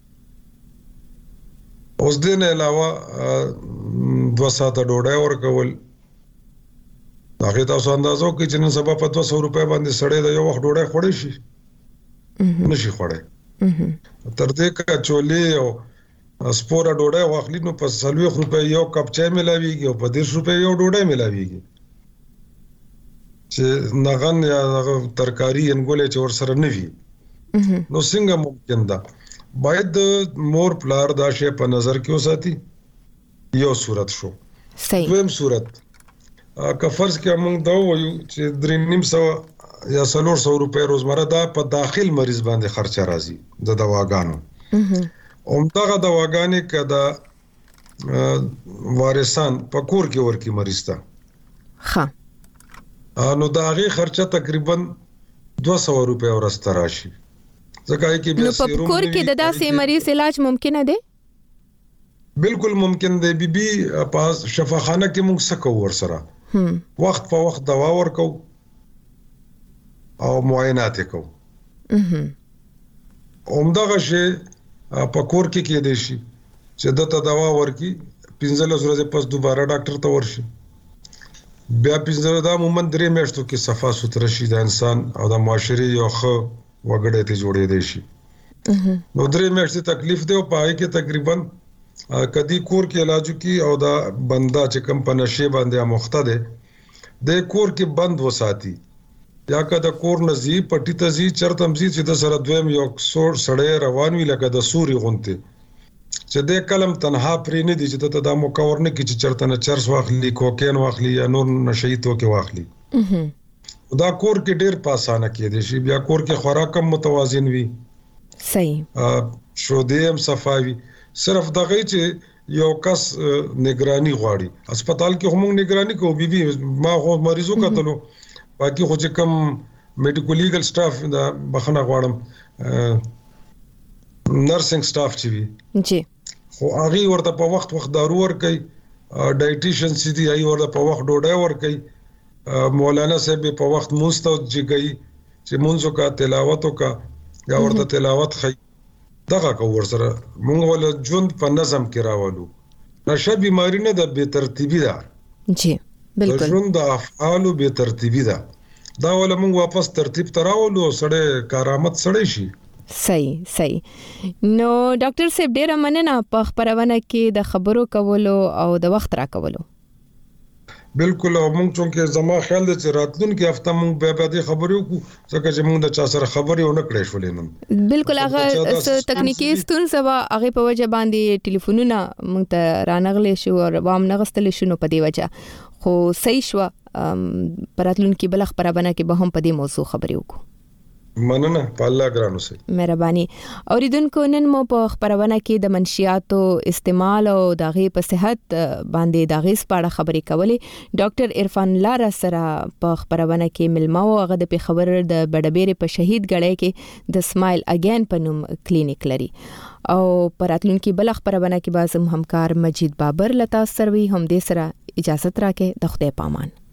Speaker 5: اوس دین علاوه 2 ساعت ډوډۍ ورکول هغه تاسو اندازو کې چې نن سبا په 200 روپے باندې سړی د یو وخت ډوډۍ خوړی شي نشي خوړی تر دې کا چولې او سپوره ډوډۍ واخلي نو په 40 روپے یو کپ چای ملاويږي او په 10 روپے یو ډوډۍ ملاويږي چې نغن یا ترکاری انګولې چې ور سره نوي نو څنګه ممکن ده باید مور پلار دا شی په نظر کې وساتي یو صورت شو
Speaker 1: صحیح
Speaker 5: دویم صورت که فرض کې موږ دا وایو چې 3.5 یا 400 روپے روزمره دا په داخل مریض باندې خرچه راځي د دواګانو. همدغه دواګانې کدا وارثان په کور کې ورکی مریض ته
Speaker 1: ها
Speaker 5: نو دا غي خرچه تقریبا 200 روپے ورسته راشي. ځکه کې
Speaker 1: نو په کور کې د داسې مریض علاج ممکن دی؟
Speaker 5: بالکل ممکن دی. بي په شفاخانه کې موږ سکو ورسره وخت په وخت دوا ورکو او معاینات وکړو. همدغه شی په کور کې دی شي چې دته دوا ورکی 15 ورځې پس دوباره ډاکټر ته ورشي. بیا 15 دا مومن 3 میاشتو کې صفا سوتره شي د انسان او د معاشري یو خو وګړې ته جوړې دي شي. نو 3 میاشتې تکلیف دی او پای کې تقریبا کدی کور کې علاج کی او دا بندا چې کم په نشي باندې مخته ده د کور کې بند وساتي یا کده کور نزی پټی تزی چرتم زی چې د سره دویم یو سړی روان وی لکه د سوري غونته چې د کلم تنها پرې نه دي چې ته دا مکور نه کی چې چرته نه چرس واخلي کوکین واخلي یا نور نشي تو کې واخلي. دا کور کې ډیر پاسانه کې دي شي. بیا کور کې خوراک کم متوازن وي
Speaker 1: صحیح
Speaker 5: شو دیم صفاوي. صرف دغه چې یو کس نگرانی غواړي. هسپتال کې هم نگرانی کوو بي ما خو مریضو کتلو باقي خو چې کم میډیکل لیګل سټاف دا بخنه غواړم نرسنګ سټاف چې وي
Speaker 1: جی
Speaker 5: خو هغه ورته په وخت دارو ورکي. ډایټیشن سي دي هغه ورته په وخت ډوډۍ ورکي. مولانا صاحب په وخت مستوجي کوي چې مونږه کا تلاوت وکا یا ورته تلاوت خي دغه کو ورسره مونږ ول ژوند په نظم کې راولو. نشه بیماری نه د بے ترتیبی ده
Speaker 1: جی بالکل
Speaker 5: ژوند د افعالو بے ترتیبی ده. دا ول مونږ واپس ترتیب تراولو سړی کارامت سړی شي.
Speaker 1: صحیح نو ډاکټر صاحب ډیره مننه په خبرونه کې د خبرو کولو او د وخت را کولو.
Speaker 5: بالکل موږ څنګه زما خیال د راتلونکو هفته موږ به د خبرو کو ځکه چې موږ د چا سره خبرې ونه کړې شولې نن.
Speaker 1: بالکل هغه تکنیکی ستونزه هغه په وجه باندې ټلیفونونه موږ ته رانغلې شو او وام نغستل شو په دی وجه خو صحیح شو. پراتلونکو بل خبرونه کې به هم په دې موضوع خبرې وکړو.
Speaker 5: مننه په الله ګرانو سي
Speaker 1: مهرباني. اوریدونکو نن مو په خبرونه کې د منشياتو استعمال او دغه په صحت باندې دغه سپاړه خبرې کولې. ډاکټر عرفان لارا سره په خبرونه کې ملما او هغه د خبر د بډبېره په شهید غړې کې د سمایل اگین په نوم کلینیک لري او پراتلونکو بل خبرونه کې بازم همکار مجید بابر لتا سروي هم دې سره اجازه راکې د خدای پامان.